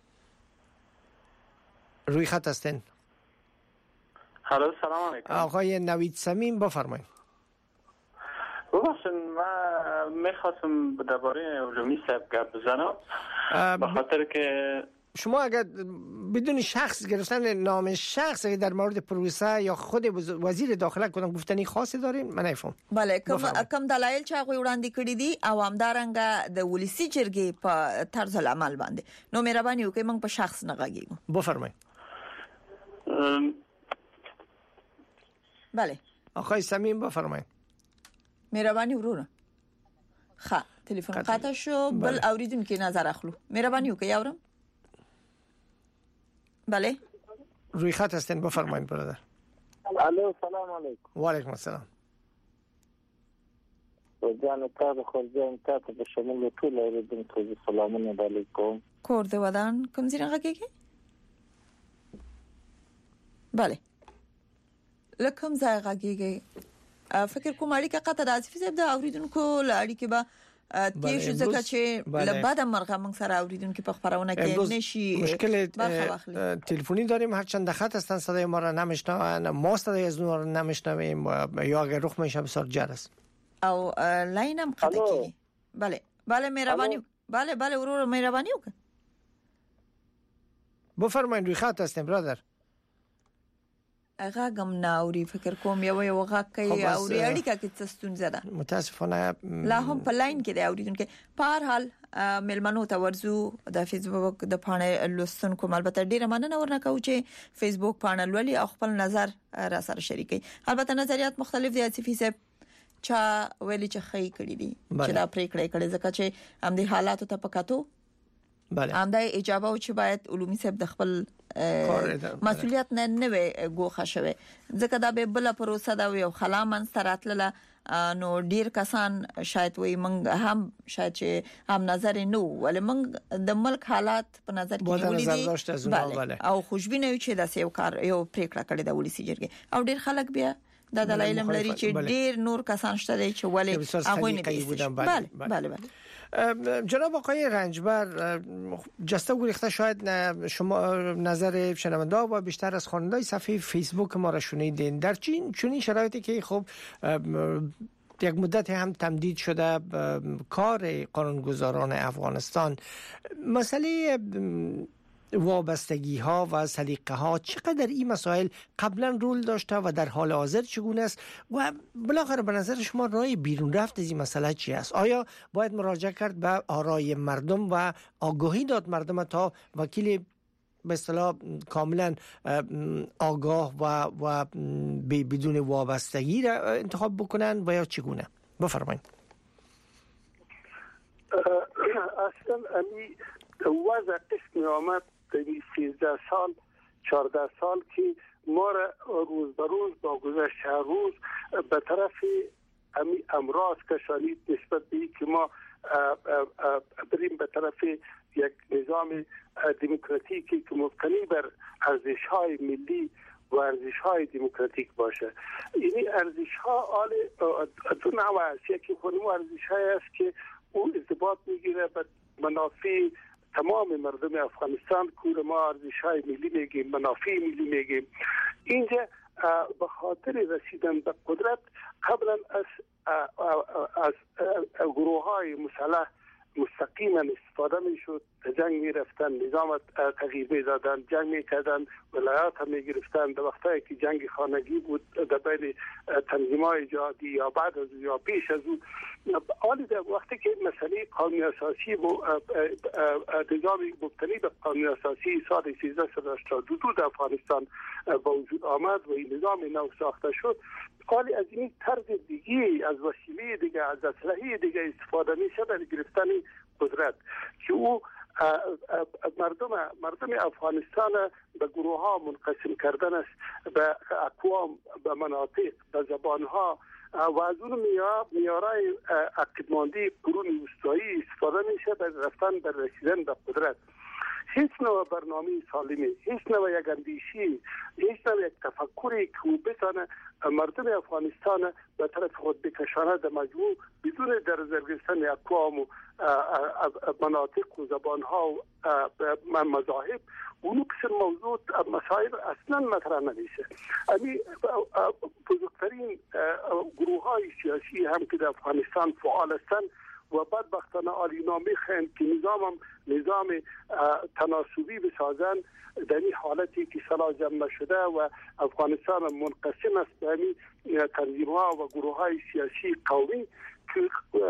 روی خط هستین. الو سلام علیکم. آقای نوید صمیم بفرمایید. ببخشید من میخواستم درباره علومی صاحب گپ بزنم به خاطر که شما اگر بدون شخص گرفتن نام شخص در مورد پروسه یا خود وزیر داخله کدام گفتنی خاصی دارین من نفهم. بله کوم کوم دلایل چې هغه وړاندې کړی دي عوامدارنګ د ولسی جرګې په طرز العمل باندې نو مهرباني وکړئ موږ په شخص نه غږیږو. بفرمایید. بله آقای صمیم بفرمایید. مهرباني ورونه ښه تلیفون قطع شو بل اوریدونکو نظر اخلو. مهرباني وکړئ اورم. بله روی خط هستین بفرمایید برادر. الو سلام علیکم. و علیکم السلام. جان تا بخیر جان تا ته شامل ټول اوریدونکو سلامونه علیکم. کور د ودان کوم ځای راغی؟ بله لکم ځای راغی فکر کوم اړیکه قطع د اسفي صاحب د اوریدونکو لړۍ کې به تیر شو ځکه چې لبعد مرغه موږ سره اوریدونکو په خبرونه کې نشي مشکل تلفنی داریم هرچند خط هستن صدای ما را نمیشنوند ما صدای از اونها را نمیشنویم یا اگر رخ میشه بسیار جرس او لاین هم قطع کیږي. بله بله مهرباني بله بله ورور مهرباني وکړه بفرمایید روی خط هستیم برادر. هغه غم ناوري فکر کوم یو یو غا کوي او اړیکه کې څه ستونزه ده متاسفانه لا هم په لاین کې دی اوریدونکو په هر حال ملمنو ته ورزو د فیسبوک د پاڼې لوستونکو البته ډیره مننه ورنکو چې فیسبوک پاڼه لولي او خپل نظر را سره شریکي. البته نظریات مختلف دي چې فیسب چا ویلي چې خی کړی دي چې دا پریکړه کړي ځکه چې هم د حالاتو ته پکاتو بله هم د اجابه او چې باید علومي صاحب د خپل مسؤلیت نه نه وي ګوښه شوی ځکه دا به بل پروسه دا یو خلامن سراتله نو ډیر کسان شاید وي موږ هم شاید چې هم نظر نو ولې موږ د ملک حالات په نظر کې ولیدي او خوشبینه یو چې دا یو کار یو پریکړه کړې د ولسی جرګې او ډیر خلک بیا دا دلایل لري چې ډیر نور کسان شته چې ولې هغه نه دي. بله بله بله جناب آقای رنجبر جسته گریخته شاید شما نظر شنونده و بیشتر از خواننده صفحه فیسبوک ما را شنیدین در چین چنین شرایطی که خب یک مدت هم تمدید شده کار قانونگذاران افغانستان مسئله وابستگی ها و سلیقه ها چقدر این مسائل قبلا رول داشته و در حال حاضر چگونه است و بالاخره به نظر شما راه بیرون رفت از این مسئله چی است؟ آیا باید مراجعه کرد به آرای مردم و آگاهی داد مردم تا وکیل به اصطلاح کاملا آگاه و و بدون وابستگی را انتخاب بکنن و یا چگونه؟ بفرمایید. اصلا امی وضع قسمی آمد سیزده سال چهارده سال که ما را روز به روز با گذشت هر روز به طرف امی امراض کشانید نسبت به که ما بریم به طرف یک نظام دموکراتیکی که مبتنی بر ارزش های ملی و ارزش های دموکراتیک باشه. یعنی ارزش ها آل دو نوع است. یکی خودمون ارزش های است که او ارتباط میگیره به منافع تمام مردم افغانستان که ما ارزش های ملی میگیم منافع ملی میگیم. اینجا به خاطر رسیدن به قدرت قبلا از از گروه های مسلح مستقیما استفاده میشد، جنگ میرفتن، نظام تغییر میدادن، جنگ میکردن، ولایات هم میگرفتن. در وقتی که جنگ خانگی بود در بین تنظیم‌های جهادی یا بعد از یا پیش از اون، حالا در وقتی که مسئله قانون اساسی و نظام مبتنی به قانون اساسی سال سیزده هشتاد و دو در افغانستان با وجود آمد و این نظام نو ساخته شد، حالی از این طرز دیگه از وسیله دیگه از اسلحه دیگه استفاده میشه برای گرفتن قدرت که او مردم مردم افغانستان به گروه ها منقسم کردن است، به اقوام، به مناطق، به زبان ها و از اون میارای عقیدمندی قرون وسطایی استفاده میشه برای رفتن به رسیدن به قدرت. هیچ نوع برنامه سالمی، هیچ نوع یک اندیشی، هیچ نوع یک تفکری که بتانه مردم افغانستان به طرف خود بکشانه در مجموع بدون در گرفتن اقوام و مناطق و زبان ها و مذاهب اونو کسر موضوع مسائل اصلا مطرح نمیشه. امی بزرگترین گروه های سیاسی هم که در افغانستان فعال هستند و بدبختانه آلینا میخواهند که نظام هم نظام تناسبی بسازند در این حالتی که سلاح جمع نشده و افغانستان منقسم است به همین تنظیم ها و گروه های سیاسی قومی که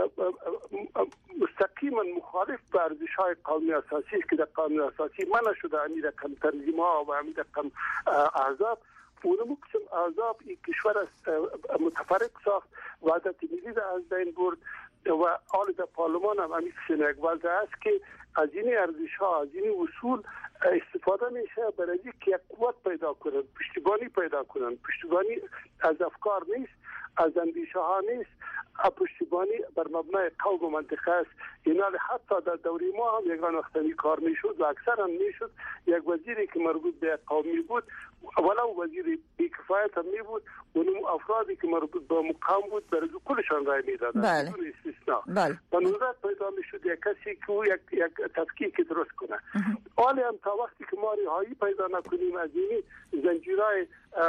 مستقیما مخالف به ارزش های قومی اساسی که در قانون اساسی منع شده همین رقم تنظیم ها و همین رقم احزاب اونمو قسم احزاب این کشور است متفرق ساخت، وحدت ملی را از بین برد و حال در پارلمان هم همین قسم یک وضع است که از این ارزش ها از این اصول استفاده میشه برای که یک قوت پیدا کنند، پشتیبانی پیدا کنند. پشتیبانی از افکار نیست، از اندیشه ها نیست، پشتیبانی بر مبنای قوم و منطقه است. اینا حتی در دوره ما هم یکان وقتانی کار میشد و اکثر هم میشد. یک وزیری که مربوط به قومی بود ولو وزیر بی‌کفایت هم می بود، اون افرادی که مربوط به مقام بود برای کلشان رای میدادن بدون استثناء. و نوزد پیدا میشد یک کسی که یک یک تفکیک درست کنه. حالی هم تا وقتی که ما رهایی پیدا نکنیم از این زنجیرهای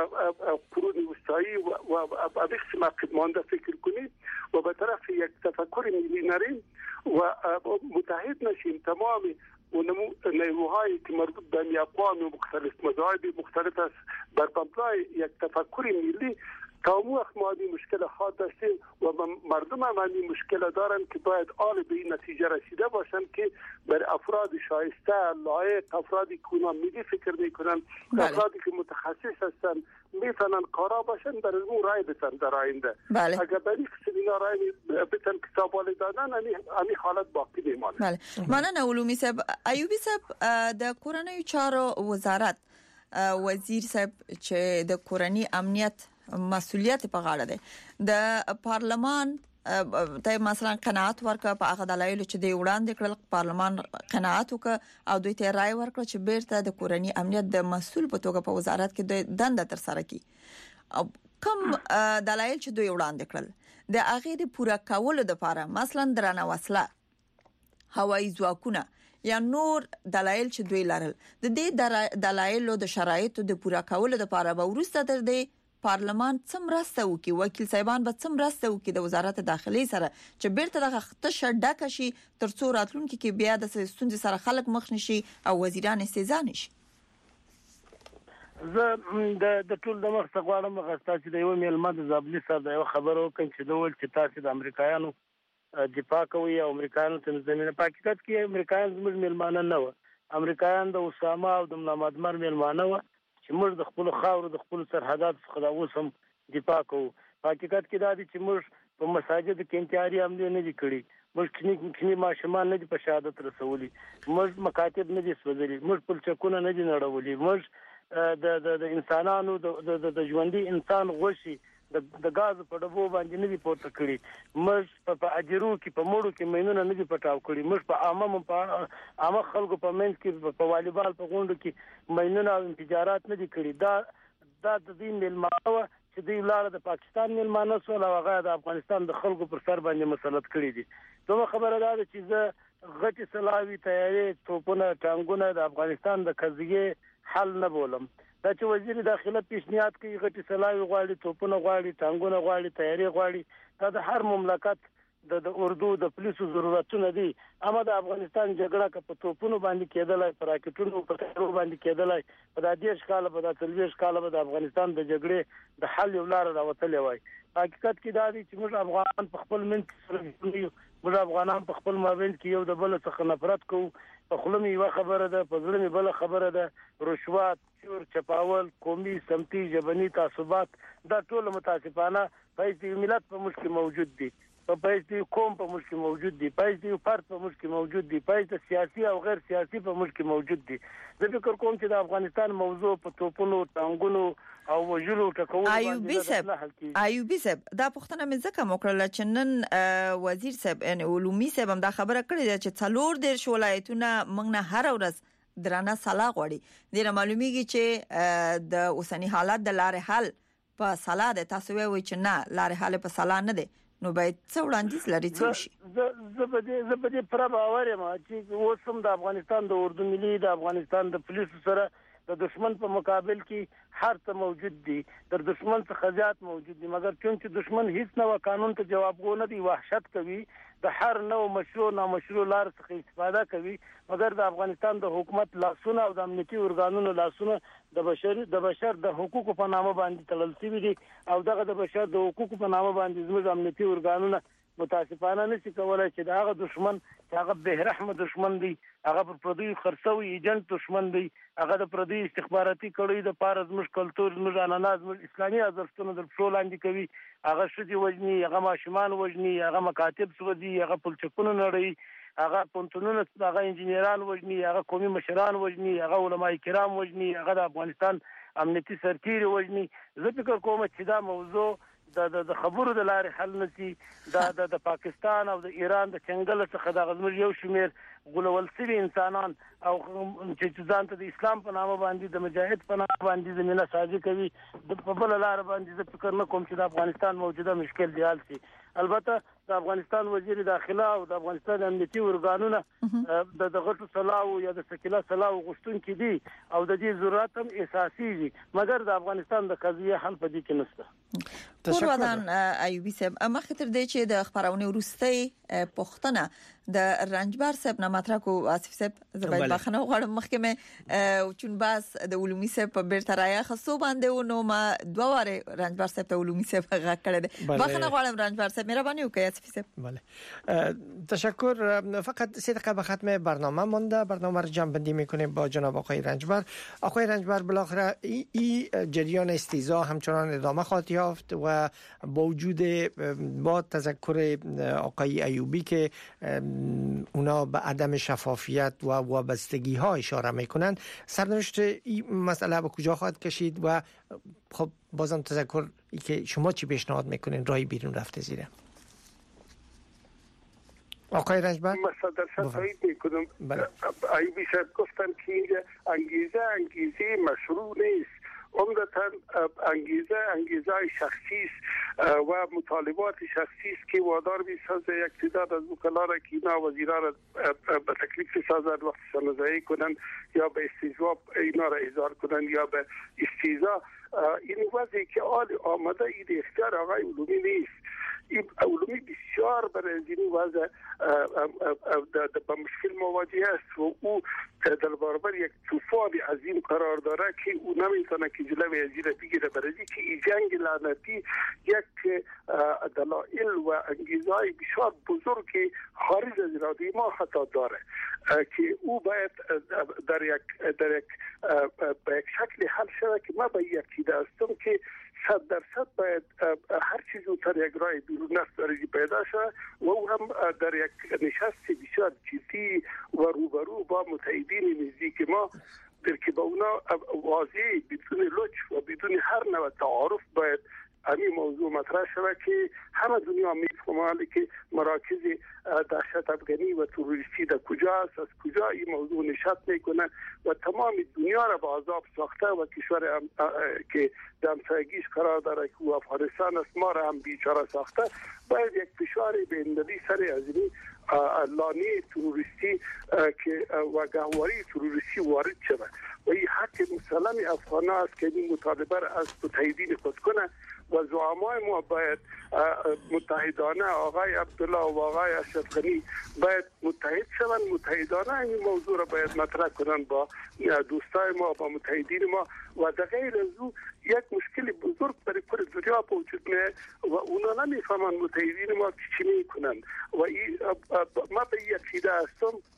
قرون وسطایی و به قسم عقیدمانده فکر کنیم و به طرف یک تفکر ملی نریم و متحد نشیم تمام ونمو نیروهایی که مربوط به اقوام مختلف مذاهب مختلف است بر مبنای یک تفکر ملی تا اون وقت ما این مشکل خواهد داشتیم و مردم هم این مشکل دارن که باید آل به این نتیجه رسیده باشن که بر افراد شایسته لایق، افرادی که اونا ملی فکر میکنن، افرادی که متخصص هستن میتونن کارا باشن برای اون رای بتن در آینده. بله. اگر برای اینا رای بتن کتاباله دادن همین حالت باقی میمانه. بله. مننه علومی صاحب. ایوبی صاحب د کورنۍ چارو وزارت وزیر صاحب چې د کورنۍ امنیت مسؤلیت په غاړه ده د پارلمان ته مثلا قناعت ورکړه په هغه دلایل چې د وړاندې کړل پارلمان قناعت وکړه او دوی ته رائے ورکړه چې بیرته د کورنۍ امنیت د مسؤل په توګه په وزارت کې د دنده تر سره کړي. کوم دلایل چې دوی وړاندې کړل د هغه د پوره کولو لپاره مثلا درنه وسله هوایي ځواکونه یا نور دلایل چې دوی لرل د دې دلایل د شرایطو د پوره کولو لپاره به ورسته در دی پارلمان څومره وکي وکیل صاحبان به څومره وکي د وزارت داخلي سره چې بیرته دغه خطه ډکه شي تر څو راتلونکي کې بیا د ستونزې سره خلک مخ نشي او وزیران استیزا نشي. زه د د ټول د مخ څخه غواړم غوښتل چې د یو میلمه د زابلی سره د یو خبرو کوم چې دوی چې تاسو د امریکایانو دفاع کوي او امریکایانو ته زمينه پاکستان کې امریکایان زموږ میلمانه نه و. امریکایان د اسامه او د ملامتمر میلمانه و چې موږ د خپل خاور د خپل سرحدات څخه د اوسم دفاع کوو. حقیقت کې دا دي چې موږ په مساجد کې انتحاري حمله نه دي کړې، موږ کینی کینی ماشومان نه دي په شهادت رسولي، موږ مکاتب نه دي سوځلي، موږ پلچکونه نه دي نړولي، موږ د د انسانانو د د ژوندۍ انسان غوښي د غاز په ډبو باندې نه دي پورته کړی، موږ په اجرو کې په موړو کې مینونه نه دي پټاو کړی، موږ په عامه په عامه خلکو په منځ کې په والیبال په غونډو کې مینونه او انفجارات نه دي کړی. دا دا د دین ملمانه چې دی لاره د پاکستان ملمانه سو او هغه د افغانستان د خلکو پر سر باندې مسلط کړی دي. دوه خبره ده چې زه غټي سلاوي تیاری توپونه ټانګونه د افغانستان د قضیه حل نه بولم. دا چې وزیر داخله پیشنهاد کوي غټي سلاوي غواړي، توپونه غواړي، ټانګونه غواړي، تیاری غواړي، دا د هر مملکت د د اردو د پولیسو ضرورتونه دي. اما د افغانستان جګړه که په توپونو باندې کېدلای، په راکټونو په تیارو باندې کېدلای، په د دیش کاله په د تلويش کاله په د افغانستان د جګړې د حل یو لار راوتلې وای. حقیقت کې دا دي چې موږ افغانان په خپل منځ سره موږ افغانان په خپل مابین کې یو د بل څخه نفرت کوو، په خوله مې یوه خبره ده، په زړه مې بله خبره ده. رشوت، چور، چپاول، قومي، سمتي، ژبني تعصبات دا ټول متاسفانه په دې ملت په موږ کې موجود دي، په دې قوم په موږ کې موجود دي، په دې فرد په موږ کې موجود دي، په دې سیاسي او غیر سیاسي په موږ کې موجود دي. زه فکر کوم چې د افغانستان موضوع په توپونو، ټانګونو او وژلو ټکولو ایوبي صاحب ایوبي صاحب دا پوښتنه مې ځکه وکړله چې نن وزیر صاحب ان علومي صاحب هم دا خبره کړې ده چې څلور دیرش ولایتونه موږ نه هر ورځ درانه سلا غواړي. ډیره معلومیږي چې د اوسنی حالت د لارې حل په سلا ده. تاسو وایئ چې نه لارې حل په سلا نه ده، نو باید څه وړاندیز لري څه شي؟ زه په دې زه په دې پر باور یم چې اوس هم د افغانستان د اردو ملي، د افغانستان د پولیسو سره د دشمن په مقابل کې هر څه موجود دي، تر دشمن څخه زیات موجود دي، مګر چونکه دشمن هیڅ نو قانون ته جوابګو نه دی، وحشت کوي، د هر نو مشروع نامشروع لار څخه استفاده کوي. مګر د افغانستان د حکومت لاسونه او د امنیتي ارګانونو لاسونه د بشر د بشر د حقوقو په نامه باندې تړل شوي دي، او دغه د بشر د حقوقو په نامه باندې زموږ امنیتي ارګانونه متاسفانه نشي کولای چې دا هغه دشمن چې هغه به رحم دشمن دی، هغه پر پردي خرڅوي ایجنټ دشمن دی، هغه د پردي استخباراتي کړي د پاره زموږ کلچر، زموږ عنعنات، زموږ اسلامي ارزښتونه د پښو لاندې کوي، هغه شدي وجني، هغه ماشومان وجني، هغه مکاتب سوځي، هغه پلچکونه نړۍ، هغه پونتونونه، هغه انجنیران وجني، هغه قومي مشران وجني، هغه علماء کرام وجني، هغه د افغانستان امنیتي سرتیري وجني. زه فکر کوم چې دا موضوع د د خبرو د لارې حل نشي. د د پاکستان او د ایران د څنګل څخه د غزمر یو شمیر غولول شوي انسانان او چې ځان ته د اسلام په نامه باندې د مجاهد په نامه باندې زمينه سازي کوي، د په بل لار باندې زه فکر نه کوم چې د افغانستان موجوده مشکل دی حل شي. البته د افغانستان وزیر داخله او د افغانستان امنیتي ارګانونه د دغه صلاح یا د سکیلا صلاح غوښتونکي دي او د دې ضرورت هم اساسي دي، مګر د افغانستان د قضیه حل په دې کې نشته. پروردان ایوبي صاحب مخکې تر دې چې د خبرونه ورستۍ پښتنه د رنجبر صاحب نه مطرح کو آصف صاحب زبید بخنه غواړم مخکې مې چون باس د علومي صاحب په بیرته رایا خصو باندې و نو ما دوه واره رنجبر صاحب ته علومي صاحب غږ کړی دی. بخنه غواړم رنجبر صاحب مهرباني وکړئ آصف صاحب. بله تشکر. فقط سه دقیقه به ختم برنامه مونده، برنامه رو جمع بندی میکنیم با جناب آقای رنجبر. آقای رنجبر بالاخره این جریان استیزا همچنان ادامه خواهد یافت و با وجود با تذکر آقای ایوبی که اونا به عدم شفافیت و وابستگی ها اشاره میکنن، سرنوشت این مسئله به کجا خواهد کشید و خب بازم تذکر که شما چی پیشنهاد میکنین راهی بیرون رفته زیره؟ آقای رنجبر مصدر شد تایید میکنم. ایوبی صاحب گفتن که اینجا انگیزه انگیزه مشروع نیست، عمدتاً انگیزه انگیزه شخصی است و مطالبات شخصی است که وادار می‌سازه یک تعداد از وکلا را که اینا وزیران را به تکلیف سازد وقتی سنزایی کنن یا به استیضا اینا را احضار کنن یا به استیضا. این وضعی که آل آمده این اختیار آقای علومی نیست. این علومی بسیار برای این وضع با مشکل مواجه است و او در برابر یک طوفان عظیم قرار داره که او نمیتونه که جلوی از این بگیره، برای که این جنگ لعنتی یک دلایل و انگیزهای بسیار بزرگ خارج از اراده ما حتی داره که او باید در یک در یک به یک شکل حل شده که ما به یک چیز هستم که صد درصد باید هر چیز زودتر یک راه بیرون از دریجی پیدا شد و او هم در یک نشست بسیار جدی و روبرو با متحدین نزدیک ما در که با اونا واضح بدون لطف و بدون هر نوع تعارف باید همین موضوع مطرح شود که همه دنیا میفهمه که مراکز دهشت افغانی و تروریستی در کجا است، از کجا این موضوع نشاط میکنه و تمام دنیا را با عذاب ساخته و کشور که در همسایگیش قرار داره که افغانستان است ما را هم بیچاره ساخته. باید یک فشار بین‌المللی سر از این لانه تروریستی که و گهواری تروریستی وارد شود و این حق مسلم افغان است که این مطالبه را از متحدین خود کنه و زعمای ما باید متحدانه آقای عبدالله و آقای اشرف غنی باید متحد شوند، متحدانه این موضوع را باید مطرح کنند با دوستای ما، با متحدین ما و در غیر از او یک مشکل بزرگ برای کل دنیا وجود میه و اونا نمیفهمند متحدین ما چی میکنند و ما به یک عقیده هستم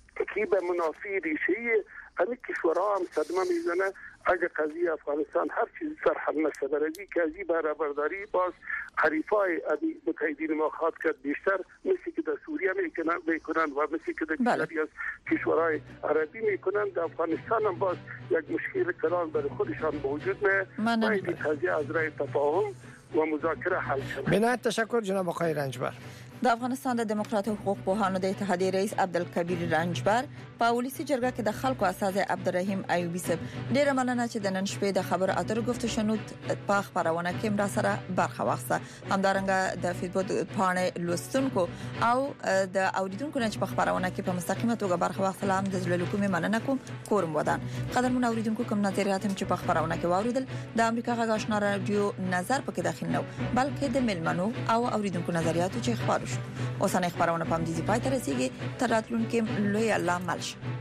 که به منافع ریشه همین کشورها هم صدمه میزنه اگر قضیه افغانستان هر چیز سر حل نشه برای که از این برابرداری باز حریفای متحدین ما خواهد کرد بیشتر مثل که در سوریه میکنن میکنن و مثل که در بسیاری از کشورهای عربی میکنن در افغانستان هم باز یک مشکل کلان برای خودشان موجود نه و این قضیه از رای تفاهم و مذاکره حل شده. بنایت تشکر جناب آقای رنجبر. د افغانستان د دموکرات حقوق پوهانو د اتحادیې رئیس عبدالکبیر رنجبر په ولسی جرګه کې د خلکو اساس عبدالرحیم ایوبی صاحب ډیره مننه چې د نن شپې د خبر اترو گفت شنود په خبرونه کې مرا سره برخه واخسته. همدارنګه د فیسبوک پاڼې لوستونکو او د اوریدونکو نه چې په خبرونه کې په مستقیمه توګه برخه واخلم هم د زړه کومې مننه کوم. کورم ودان قدرمن اوریدونکو کوم نظریات هم چې په خبرونه کې واوریدل د امریکا غږ آشنا رادیو نظر پکې داخل نو بلکې د ملمنو او اوریدونکو نظریاتو چې خبرو اوسنۍ خبرونه په دې ځای ته رسیدي تر راتلونکي لوی الله ملش